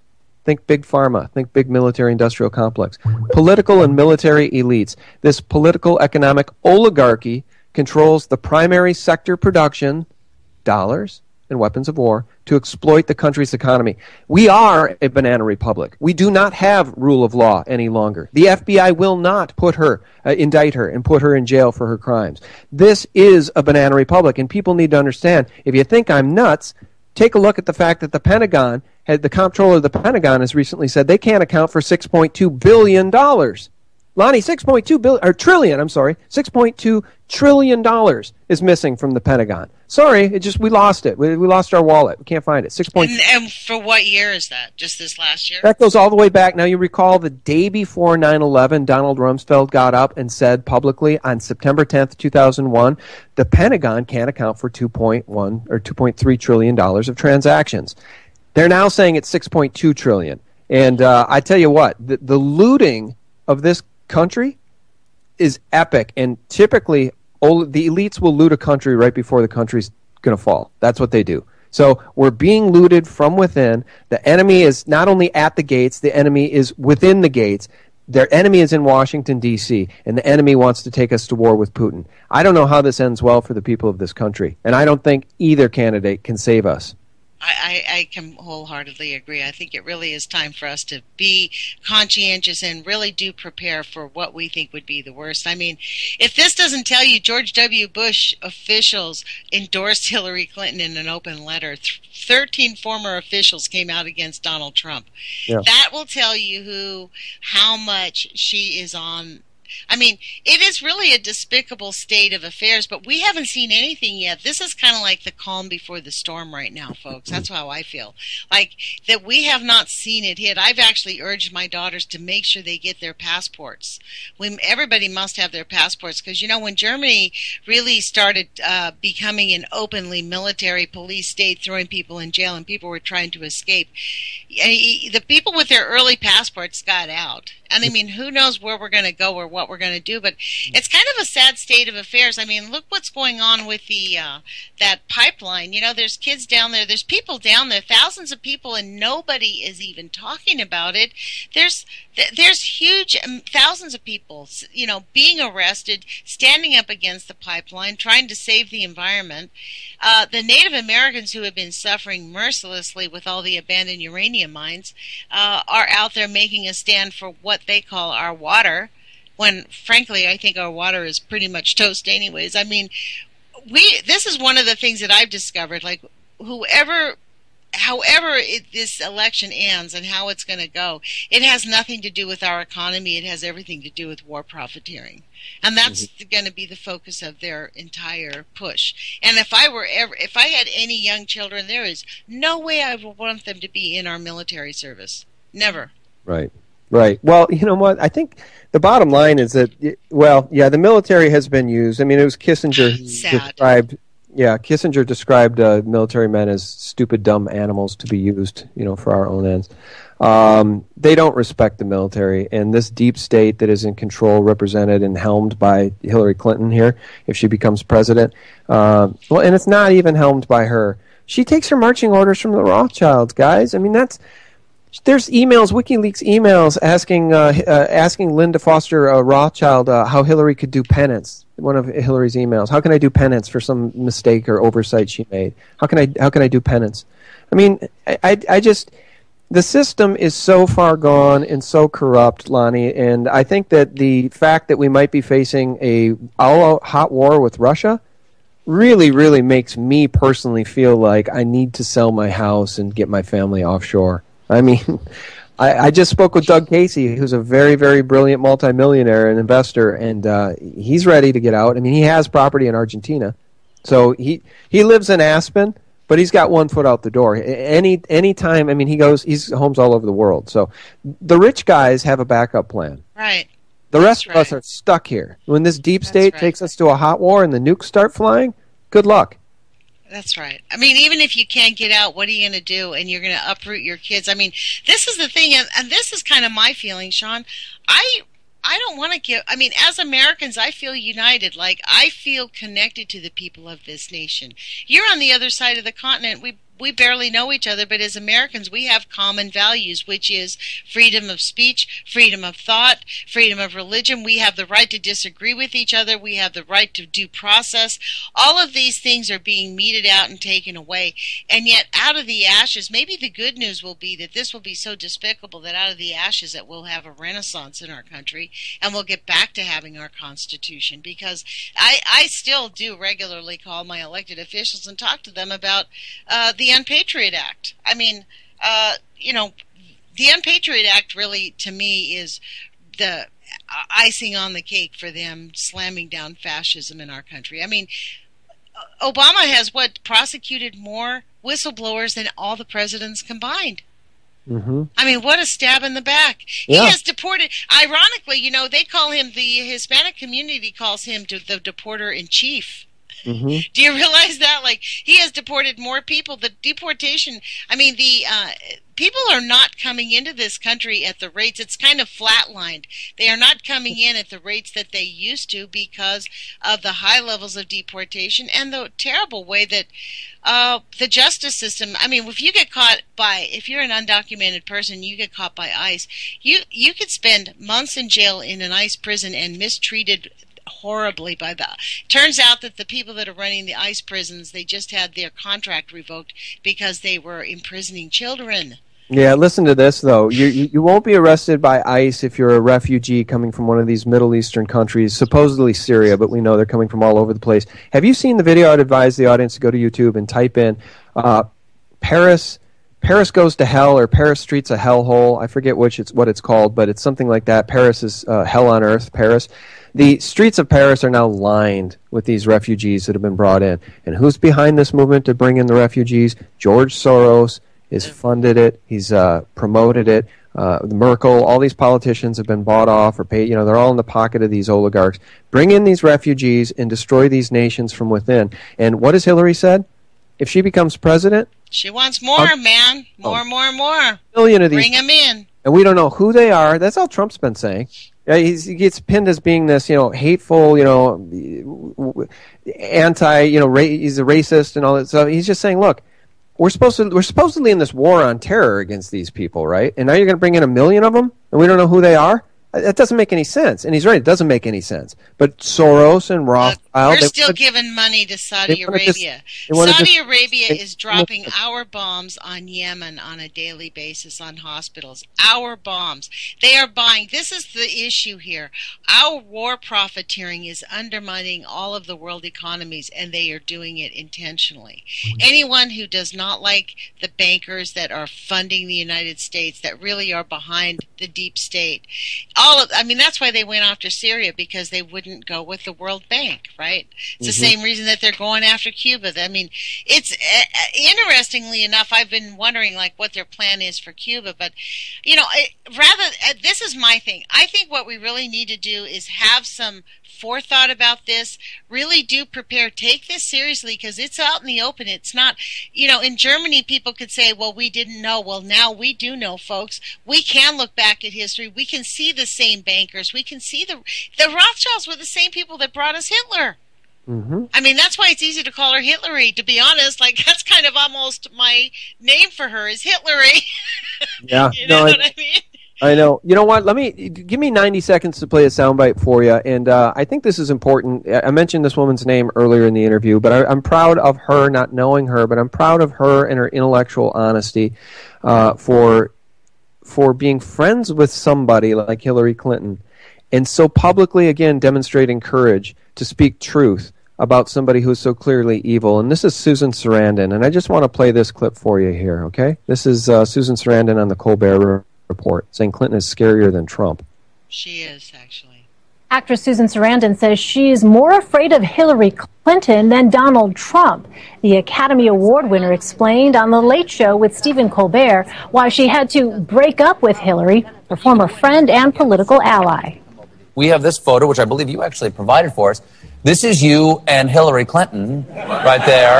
Think big pharma. Think big military-industrial complex. Political and military elites. This political economic oligarchy controls the primary sector production, dollars and weapons of war, to exploit the country's economy. We are a banana republic. We do not have rule of law any longer. The F B I will not put her, uh, indict her and put her in jail for her crimes. This is a banana republic, and people need to understand, if you think I'm nuts, take a look at the fact that the Pentagon, had, the comptroller of the Pentagon has recently said they can't account for six point two billion dollars. Lonnie, six point two billion, or trillion, I'm sorry, six point two trillion dollars is missing from the Pentagon. Sorry, it just, we lost it. We, we lost our wallet. We can't find it. six. And, and for what year is that? Just this last year? That goes all the way back. Now, you recall the day before nine eleven, Donald Rumsfeld got up and said publicly on September tenth, two thousand one, the Pentagon can't account for two point one or two point three trillion dollars of transactions. They're now saying it's six point two trillion dollars. And uh, I tell you what, the, the looting of this country is epic, and typically the elites will loot a country right before the country's going to fall. That's what they do. So we're being looted from within. The enemy is not only at the gates, the enemy is within the gates. Their enemy is in Washington, D C, and the enemy wants to take us to war with Putin. I don't know how this ends well for the people of this country, and I don't think either candidate can save us. I, I, I can wholeheartedly agree. I think it really is time for us to be conscientious and really do prepare for what we think would be the worst. I mean, if this doesn't tell you George W. Bush officials endorsed Hillary Clinton in an open letter, thirteen former officials came out against Donald Trump. Yeah. That will tell you who, how much she is on. I mean, it is really a despicable state of affairs, but we haven't seen anything yet. This is kind of like the calm before the storm right now, folks. That's how I feel. Like, that we have not seen it hit. I've actually urged my daughters to make sure they get their passports. When everybody must have their passports, because, you know, when Germany really started uh, becoming an openly military police state, throwing people in jail and people were trying to escape, the people with their early passports got out. And I mean, who knows where we're going to go or what we're going to do, but it's kind of a sad state of affairs. I mean, look what's going on with the uh, that pipeline. You know, there's kids down there, there's people down there, thousands of people, and nobody is even talking about it. There's there's huge um, thousands of people, you know, being arrested, standing up against the pipeline, trying to save the environment. Uh, the Native Americans who have been suffering mercilessly with all the abandoned uranium mines uh, are out there making a stand for what they call our water, when frankly I think our water is pretty much toast anyways. I mean, we this is one of the things that I've discovered, like whoever however it, this election ends and how it's going to go, it has nothing to do with our economy. It has everything to do with war profiteering. And that's mm-hmm. going to be the focus of their entire push. And if I were ever, if I had any young children, there is no way I would want them to be in our military service. Never. Right. Right. Well, you know what? I think the bottom line is that, well, yeah, the military has been used. I mean, it was Kissinger who described, yeah, Kissinger described uh, military men as stupid, dumb animals to be used, you know, for our own ends. Um, they don't respect the military, and this deep state that is in control, represented and helmed by Hillary Clinton here, if she becomes president, uh, well, and it's not even helmed by her. She takes her marching orders from the Rothschilds, guys. I mean, that's... There's emails, WikiLeaks emails, asking uh, uh, asking Linda Foster uh, Rothschild uh, how Hillary could do penance. One of Hillary's emails. How can I do penance for some mistake or oversight she made? How can I how can I do penance? I mean, I, I, I just the system is so far gone and so corrupt, Lonnie, and I think that the fact that we might be facing a all-out hot war with Russia really, really makes me personally feel like I need to sell my house and get my family offshore. I mean, I, I just spoke with Doug Casey, who's a very, very brilliant multimillionaire and investor, and uh, he's ready to get out. I mean, he has property in Argentina. So he he lives in Aspen, but he's got one foot out the door. Any any time, I mean, he goes, he's homes all over the world. So the rich guys have a backup plan. Right. The rest That's of right. us are stuck here. When this deep state right. takes us to a hot war and the nukes start flying, good luck. That's right. I mean, even if you can't get out, what are you going to do? And you're going to uproot your kids. I mean, this is the thing, and, and this is kind of my feeling, Sean. I I don't want to give, I mean, as Americans, I feel united. Like, I feel connected to the people of this nation. You're on the other side of the continent. We we barely know each other, but as Americans, we have common values, which is freedom of speech, freedom of thought, freedom of religion. We have the right to disagree with each other. We have the right to due process. All of these things are being meted out and taken away. And yet, out of the ashes, maybe the good news will be that this will be so despicable that out of the ashes that we'll have a renaissance in our country and we'll get back to having our Constitution. Because I, I still do regularly call my elected officials and talk to them about uh, the Unpatriot Act. I mean, uh, you know, the Unpatriot Act really, to me, is the icing on the cake for them slamming down fascism in our country. I mean, Obama has, what, prosecuted more whistleblowers than all the presidents combined. Mm-hmm. I mean, what a stab in the back. Yeah. He has deported, ironically, you know, they call him, the Hispanic community calls him the deporter-in-chief. Mm-hmm. Do you realize that? Like, he has deported more people. The deportation, I mean, the uh, people are not coming into this country at the rates. It's kind of flatlined. They are not coming in at the rates that they used to because of the high levels of deportation and the terrible way that uh, the justice system, I mean, if you get caught by, if you're an undocumented person, you get caught by ICE, you, you could spend months in jail in an ICE prison and mistreated horribly by the turns out that the people that are running the ICE prisons, they just had their contract revoked because they were imprisoning children. Yeah, listen to this though. You, you you won't be arrested by ICE if you're a refugee coming from one of these Middle Eastern countries, supposedly Syria, but we know they're coming from all over the place. Have you seen the video? I'd advise the audience to go to YouTube and type in uh, Paris Paris Goes to Hell or Paris Streets a Hellhole. I forget which it's what it's called, but it's something like that. Paris is uh, hell on earth, Paris. The streets of Paris are now lined with these refugees that have been brought in. And who's behind this movement to bring in the refugees? George Soros has funded it. He's uh, promoted it. Uh, Merkel, all these politicians have been bought off or paid. You know, they're all in the pocket of these oligarchs. Bring in these refugees and destroy these nations from within. And what has Hillary said? If she becomes president, she wants more, uh, man. More, oh, more, more. Million of these. Bring them in. And we don't know who they are. That's all Trump's been saying. Yeah, he's, he gets pinned as being this, you know, hateful, you know, anti, you know, ra- he's a racist and all that stuff. He's just saying, look, we're supposed to, we're supposedly in this war on terror against these people, right? And now you're going to bring in a million of them, and we don't know who they are. That doesn't make any sense. And he's right; it doesn't make any sense. But Soros and Rothschild, uh, we're they still wanna, giving money to Saudi Arabia. Just, Saudi just, Arabia they, is dropping our bombs on Yemen on a daily basis on hospitals. Our bombs. They are buying. This is the issue here. Our war profiteering is undermining all of the world economies, and they are doing it intentionally. Anyone who does not like the bankers that are funding the United States, that really are behind the deep state, all of, I mean, that's why they went after Syria, because they wouldn't go with the World Bank, right? It's the mm-hmm. same reason that they're going after Cuba. I mean, it's uh, interestingly enough, I've been wondering like what their plan is for Cuba, but you know, it, rather, uh, this is my thing. I think what we really need to do is have some forethought about this, really do prepare, take this seriously, because it's out in the open. It's not, you know, in Germany people could say, well, we didn't know. Well, now we do know, folks. We can look back at history. We can see the same bankers. We can see the the Rothschilds were the same people that brought us Hitler. Mm-hmm. I mean, that's why it's easy to call her Hitlery, to be honest. Like, that's kind of almost my name for her is Hitlery. Yeah. You know no, what I, I mean? I know. You know what? Let me give me ninety seconds to play a soundbite for you, and uh, I think this is important. I mentioned this woman's name earlier in the interview, but I, I'm proud of her, not knowing her, but I'm proud of her and her intellectual honesty uh, for for being friends with somebody like Hillary Clinton, and so publicly again demonstrating courage to speak truth about somebody who's so clearly evil. And this is Susan Sarandon, and I just want to play this clip for you here. Okay, this is uh, Susan Sarandon on the Colbert Report saying Clinton is scarier than Trump. She is, actually. Actress Susan Sarandon says she's more afraid of Hillary Clinton than Donald Trump. The Academy Award winner explained on The Late Show with Stephen Colbert why she had to break up with Hillary, her former friend and political ally. We have this photo, which I believe you actually provided for us. This is you and Hillary Clinton right there.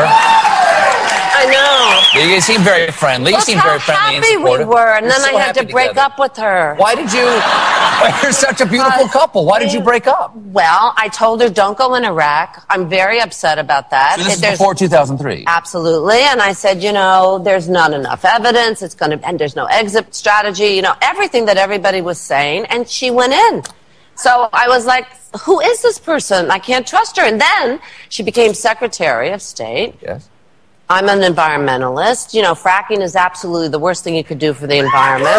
I know. You seem very friendly. Look you seem how very friendly happy and supportive. we were, and You're then so I had to break together. up with her. Why did you? You're such a beautiful uh, couple. Why did you break up? Well, I told her, don't go in Iraq. I'm very upset about that. So this is before two thousand three? Absolutely. And I said, you know, there's not enough evidence. It's going to, and there's no exit strategy, you know, everything that everybody was saying. And she went in. So I was like, who is this person? I can't trust her. And then she became Secretary of State. Yes. I'm an environmentalist. You know, fracking is absolutely the worst thing you could do for the environment.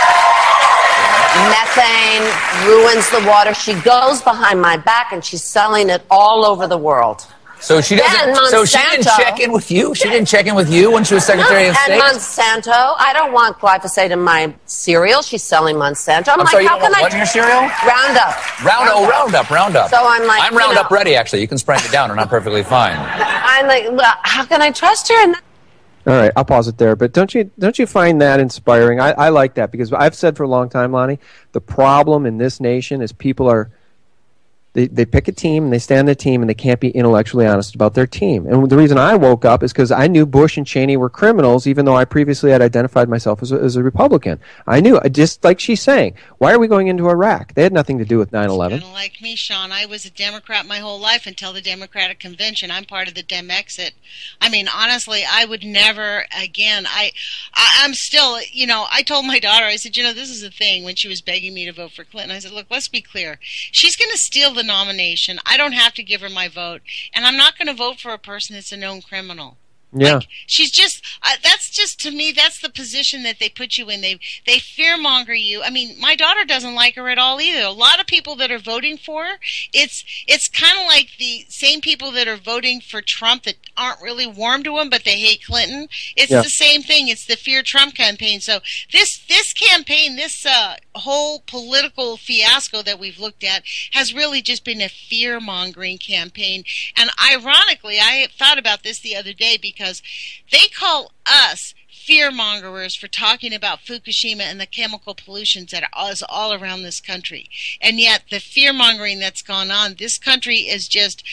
Methane ruins the water. She goes behind my back and she's selling it all over the world. So she doesn't. So she didn't check in with you. She didn't check in with you when she was Secretary no, of State. And Monsanto, I don't want glyphosate in my cereal. She's selling Monsanto. I'm, I'm like, sorry, how you can want I? What in your cereal? Roundup. Roundup. Oh, Roundup. Roundup. So I'm like, I'm Roundup know, ready. Actually, you can spray it down, and I'm perfectly fine. I'm like, well, how can I trust her? And all right, I'll pause it there. But don't you don't you find that inspiring? I, I like that because I've said for a long time, Lonnie, the problem in this nation is people are. They they pick a team, and they stand their team, and they can't be intellectually honest about their team. And the reason I woke up is because I knew Bush and Cheney were criminals, even though I previously had identified myself as a, as a Republican. I knew, just like she's saying, why are we going into Iraq? They had nothing to do with nine eleven. Kind of like me, Sean. I was a Democrat my whole life until the Democratic Convention. I'm part of the Dem Exit. I mean, honestly, I would never again. I, I I'm still, you know, I told my daughter, I said, you know, this is the thing when she was begging me to vote for Clinton. I said, look, let's be clear. She's going to steal the nomination. I don't have to give her my vote, and I'm not going to vote for a person that's a known criminal. Yeah, like, she's just. Uh, that's just to me. That's the position that they put you in. They they fearmonger you. I mean, my daughter doesn't like her at all either. A lot of people that are voting for her, it's it's kind of like the same people that are voting for Trump that aren't really warm to him, but they hate Clinton. It's yeah. the same thing. It's the Fear Trump campaign. So this this campaign, this uh, whole political fiasco that we've looked at, has really just been a fear mongering campaign. And ironically, I thought about this the other day because. Because they call us fearmongers for talking about Fukushima and the chemical pollutions that is all around this country. And yet the fearmongering that's gone on, this country is just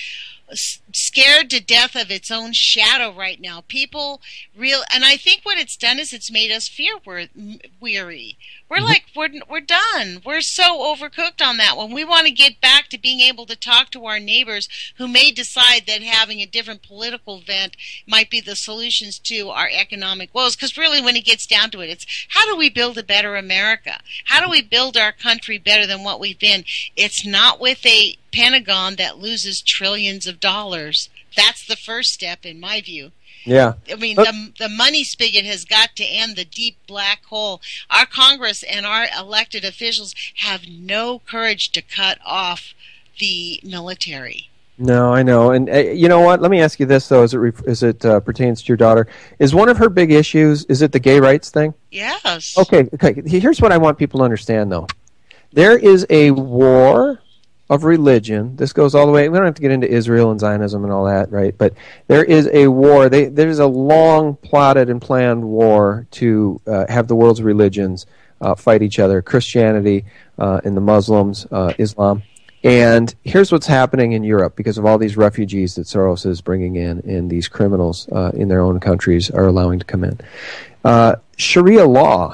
scared to death of its own shadow right now. People real, and I think what it's done is it's made us fear weary. We're like, we're we're done. We're so overcooked on that one. We want to get back to being able to talk to our neighbors who may decide that having a different political bent might be the solutions to our economic woes. Because really, when it gets down to it, it's how do we build a better America? How do we build our country better than what we've been? It's not with a Pentagon that loses trillions of dollars. That's the first step, in my view. Yeah. I mean, the, the money spigot has got to end, the deep black hole. Our Congress and our elected officials have no courage to cut off the military. No, I know. And uh, you know what? Let me ask you this, though, as it, re- as it uh, pertains to your daughter. Is one of her big issues, is it the gay rights thing? Yes. Okay, okay. Here's what I want people to understand, though. There is a war of religion. This goes all the way, we don't have to get into Israel and Zionism and all that, right? But there is a war, they, there's a long plotted and planned war to uh, have the world's religions uh, fight each other, Christianity uh, and the Muslims, uh, Islam. And here's what's happening in Europe because of all these refugees that Soros is bringing in and these criminals uh, in their own countries are allowing to come in. Uh, Sharia law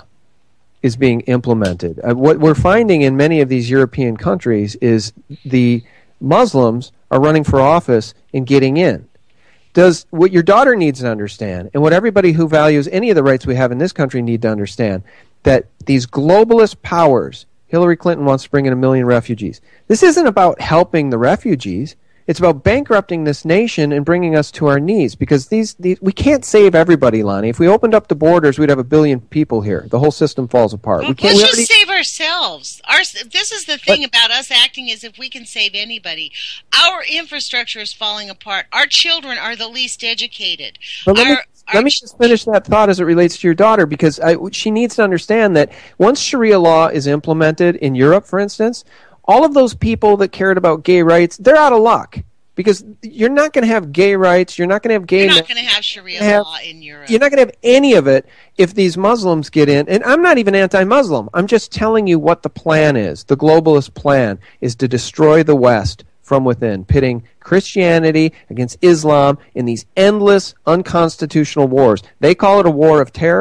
is being implemented. Uh, what we're finding in many of these European countries is the Muslims are running for office and getting in. Does what your daughter needs to understand, and what everybody who values any of the rights we have in this country need to understand, that these globalist powers, Hillary Clinton wants to bring in a million refugees. This isn't about helping the refugees. It's about bankrupting this nation and bringing us to our knees because these, these we can't save everybody, Lonnie. If we opened up the borders, we'd have a billion people here. The whole system falls apart. Well, we can't, let's we just already, save ourselves. Our, this is the thing but, about us acting as if we can save anybody. Our infrastructure is falling apart. Our children are the least educated. But let, our, me, let me just finish that thought as it relates to your daughter because I, she needs to understand that once Sharia law is implemented in Europe, for instance, all of those people that cared about gay rights, they're out of luck. Because you're not going to have gay rights, you're not going to have gay... You're not going to have Sharia have, law in Europe. You're not going to have any of it if these Muslims get in. And I'm not even anti-Muslim. I'm just telling you what the plan is. The globalist plan is to destroy the West from within, pitting Christianity against Islam in these endless, unconstitutional wars. They call it a war of terror.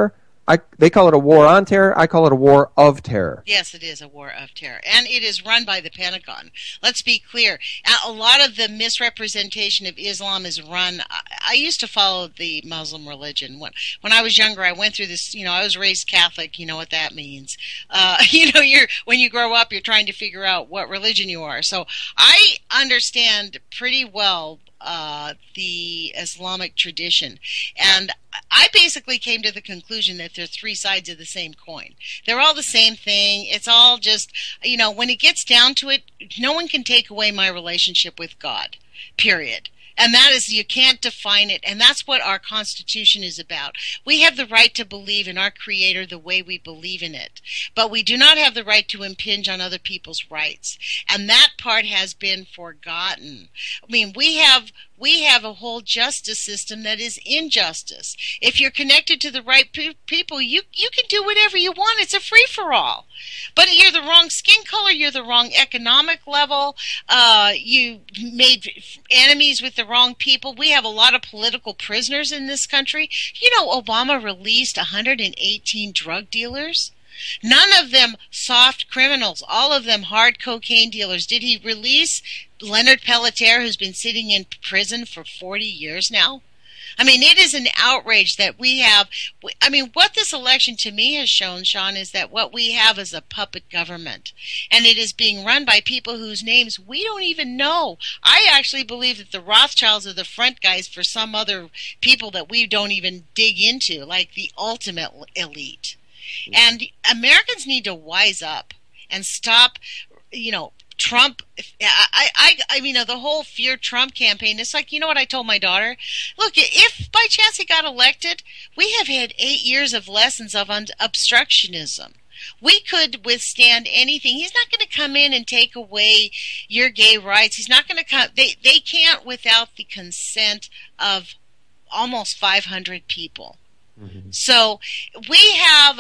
I, they call it a war on terror. I call it a war of terror. Yes, it is a war of terror. And it is run by the Pentagon. Let's be clear. A lot of the misrepresentation of Islam is run. I, I used to follow the Muslim religion. When, when I was younger, I went through this, you know, I was raised Catholic. You know what that means. Uh, you know, you're when you grow up, you're trying to figure out what religion you are. So I understand pretty well Uh, the Islamic tradition. And I basically came to the conclusion that they're three sides of the same coin. They're all the same thing. It's all just, you know, when it gets down to it, no one can take away my relationship with God, period. And that is, you can't define it. And that's what our Constitution is about. We have the right to believe in our Creator the way we believe in it. But we do not have the right to impinge on other people's rights. And that part has been forgotten. I mean, we have we have a whole justice system that is injustice. If you're connected to the right pe- people, you, you can do whatever you want. It's a free-for-all. But you're the wrong skin color, you're the wrong economic level, uh, you made enemies with the wrong people. We have a lot of political prisoners in this country. You know, Obama released one hundred eighteen drug dealers. None of them soft criminals, all of them hard cocaine dealers. Did he release Leonard Peltier, who's been sitting in prison for forty years now? I mean, it is an outrage that we have. I mean, what this election to me has shown, Sean, is that what we have is a puppet government. And it is being run by people whose names we don't even know. I actually believe that the Rothschilds are the front guys for some other people that we don't even dig into, like the ultimate elite. And Americans need to wise up and stop, you know, Trump. I, I, I mean, the whole Fear Trump campaign, it's like, you know what I told my daughter? Look, if by chance he got elected, we have had eight years of lessons of obstructionism. We could withstand anything. He's not going to come in and take away your gay rights. He's not going to come. They, they can't without the consent of almost five hundred people. Mm-hmm. So we have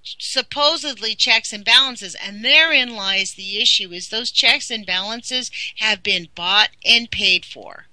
supposedly checks and balances, and therein lies the issue, is those checks and balances have been bought and paid for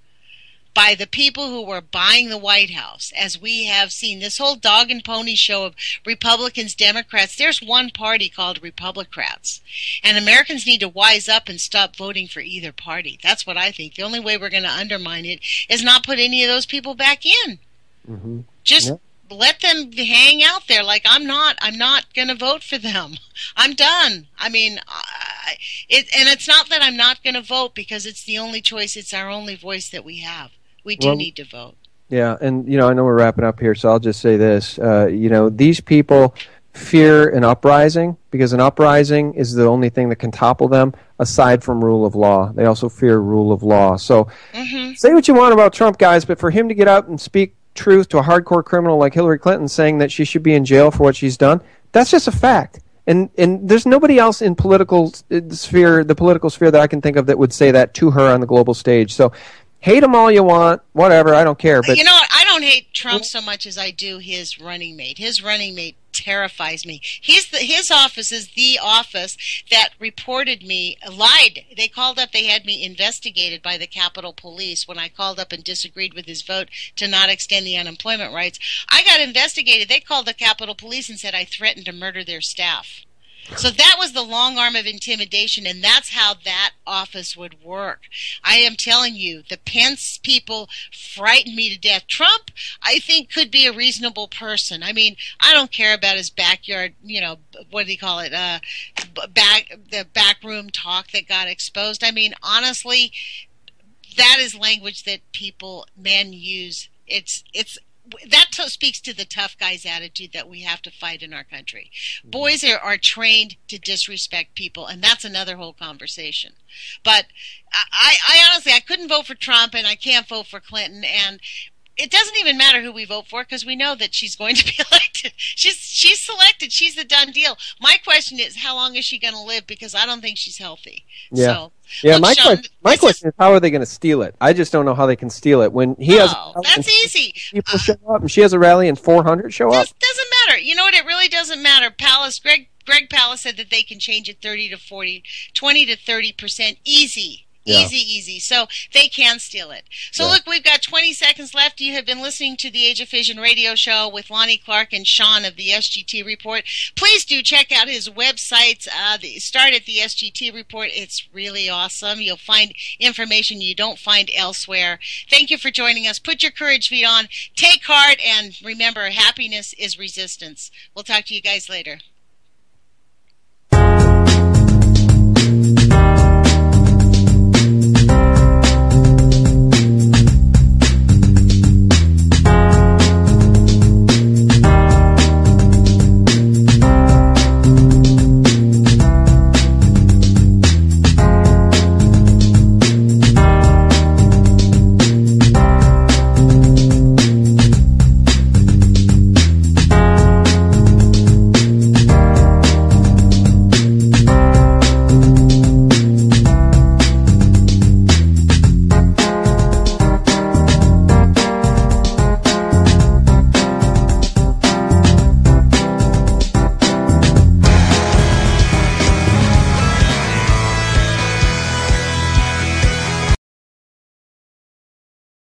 by the people who were buying the White House. As we have seen, this whole dog and pony show of Republicans, Democrats, there's one party called Republicrats, and Americans need to wise up and stop voting for either party. That's what I think. The only way we're going to undermine it is not put any of those people back in. Mm-hmm. Just yeah. Let them hang out there. Like, I'm not, I'm not going to vote for them. I'm done. I mean, I, it, and it's not that I'm not going to vote because it's the only choice. It's our only voice that we have. We do well, need to vote. Yeah, and, you know, I know we're wrapping up here, so I'll just say this. Uh, you know, these people fear an uprising because an uprising is the only thing that can topple them aside from rule of law. They also fear rule of law. So mm-hmm. say what you want about Trump, guys, but for him to get out and speak truth to a hardcore criminal like Hillary Clinton saying that she should be in jail for what she's done, that's just a fact. And and there's nobody else in political sphere, the political sphere that I can think of that would say that to her on the global stage. So hate him all you want, whatever, I don't care. But you know what? I don't hate Trump so much as I do his running mate. His running mate terrifies me. He's the, his office is the office that reported me, lied. They called up, they had me investigated by the Capitol Police when I called up and disagreed with his vote to not extend the unemployment rights. I got investigated. They called the Capitol Police and said I threatened to murder their staff. So that was the long arm of intimidation, and that's how that office would work. I am telling you, the Pence people frightened me to death. Trump, I think, could be a reasonable person. I mean, I don't care about his backyard, you know, what do you call it, uh, back the backroom talk that got exposed. I mean, honestly, that is language that people, men use. It's it's. That t- speaks to the tough guy's attitude that we have to fight in our country. Boys are, are trained to disrespect people, and that's another whole conversation. But I, I honestly, I couldn't vote for Trump, and I can't vote for Clinton, and it doesn't even matter who we vote for because we know that she's going to be elected. She's she's selected. She's the done deal. My question is, how long is she going to live? Because I don't think she's healthy. Yeah. So, yeah, look, my, Sean, que- my question is, how are they going to steal it? I just don't know how they can steal it. When he no, has that's easy. People uh, show up, and she has a rally and four hundred show up. Doesn't matter. You know what? It really doesn't matter. Palace, Greg, Greg Palast said that they can change it thirty to forty, twenty to thirty percent easy. Yeah. Easy, easy. So they can steal it. So Yeah. look, we've got twenty seconds left. You have been listening to the Age of Fission radio show with Lonnie Clark and Sean of the S G T Report. Please do check out his websites. Uh, the, start at the S G T Report. It's really awesome. You'll find information you don't find elsewhere. Thank you for joining us. Put your courage feet on. Take heart, and remember, happiness is resistance. We'll talk to you guys later.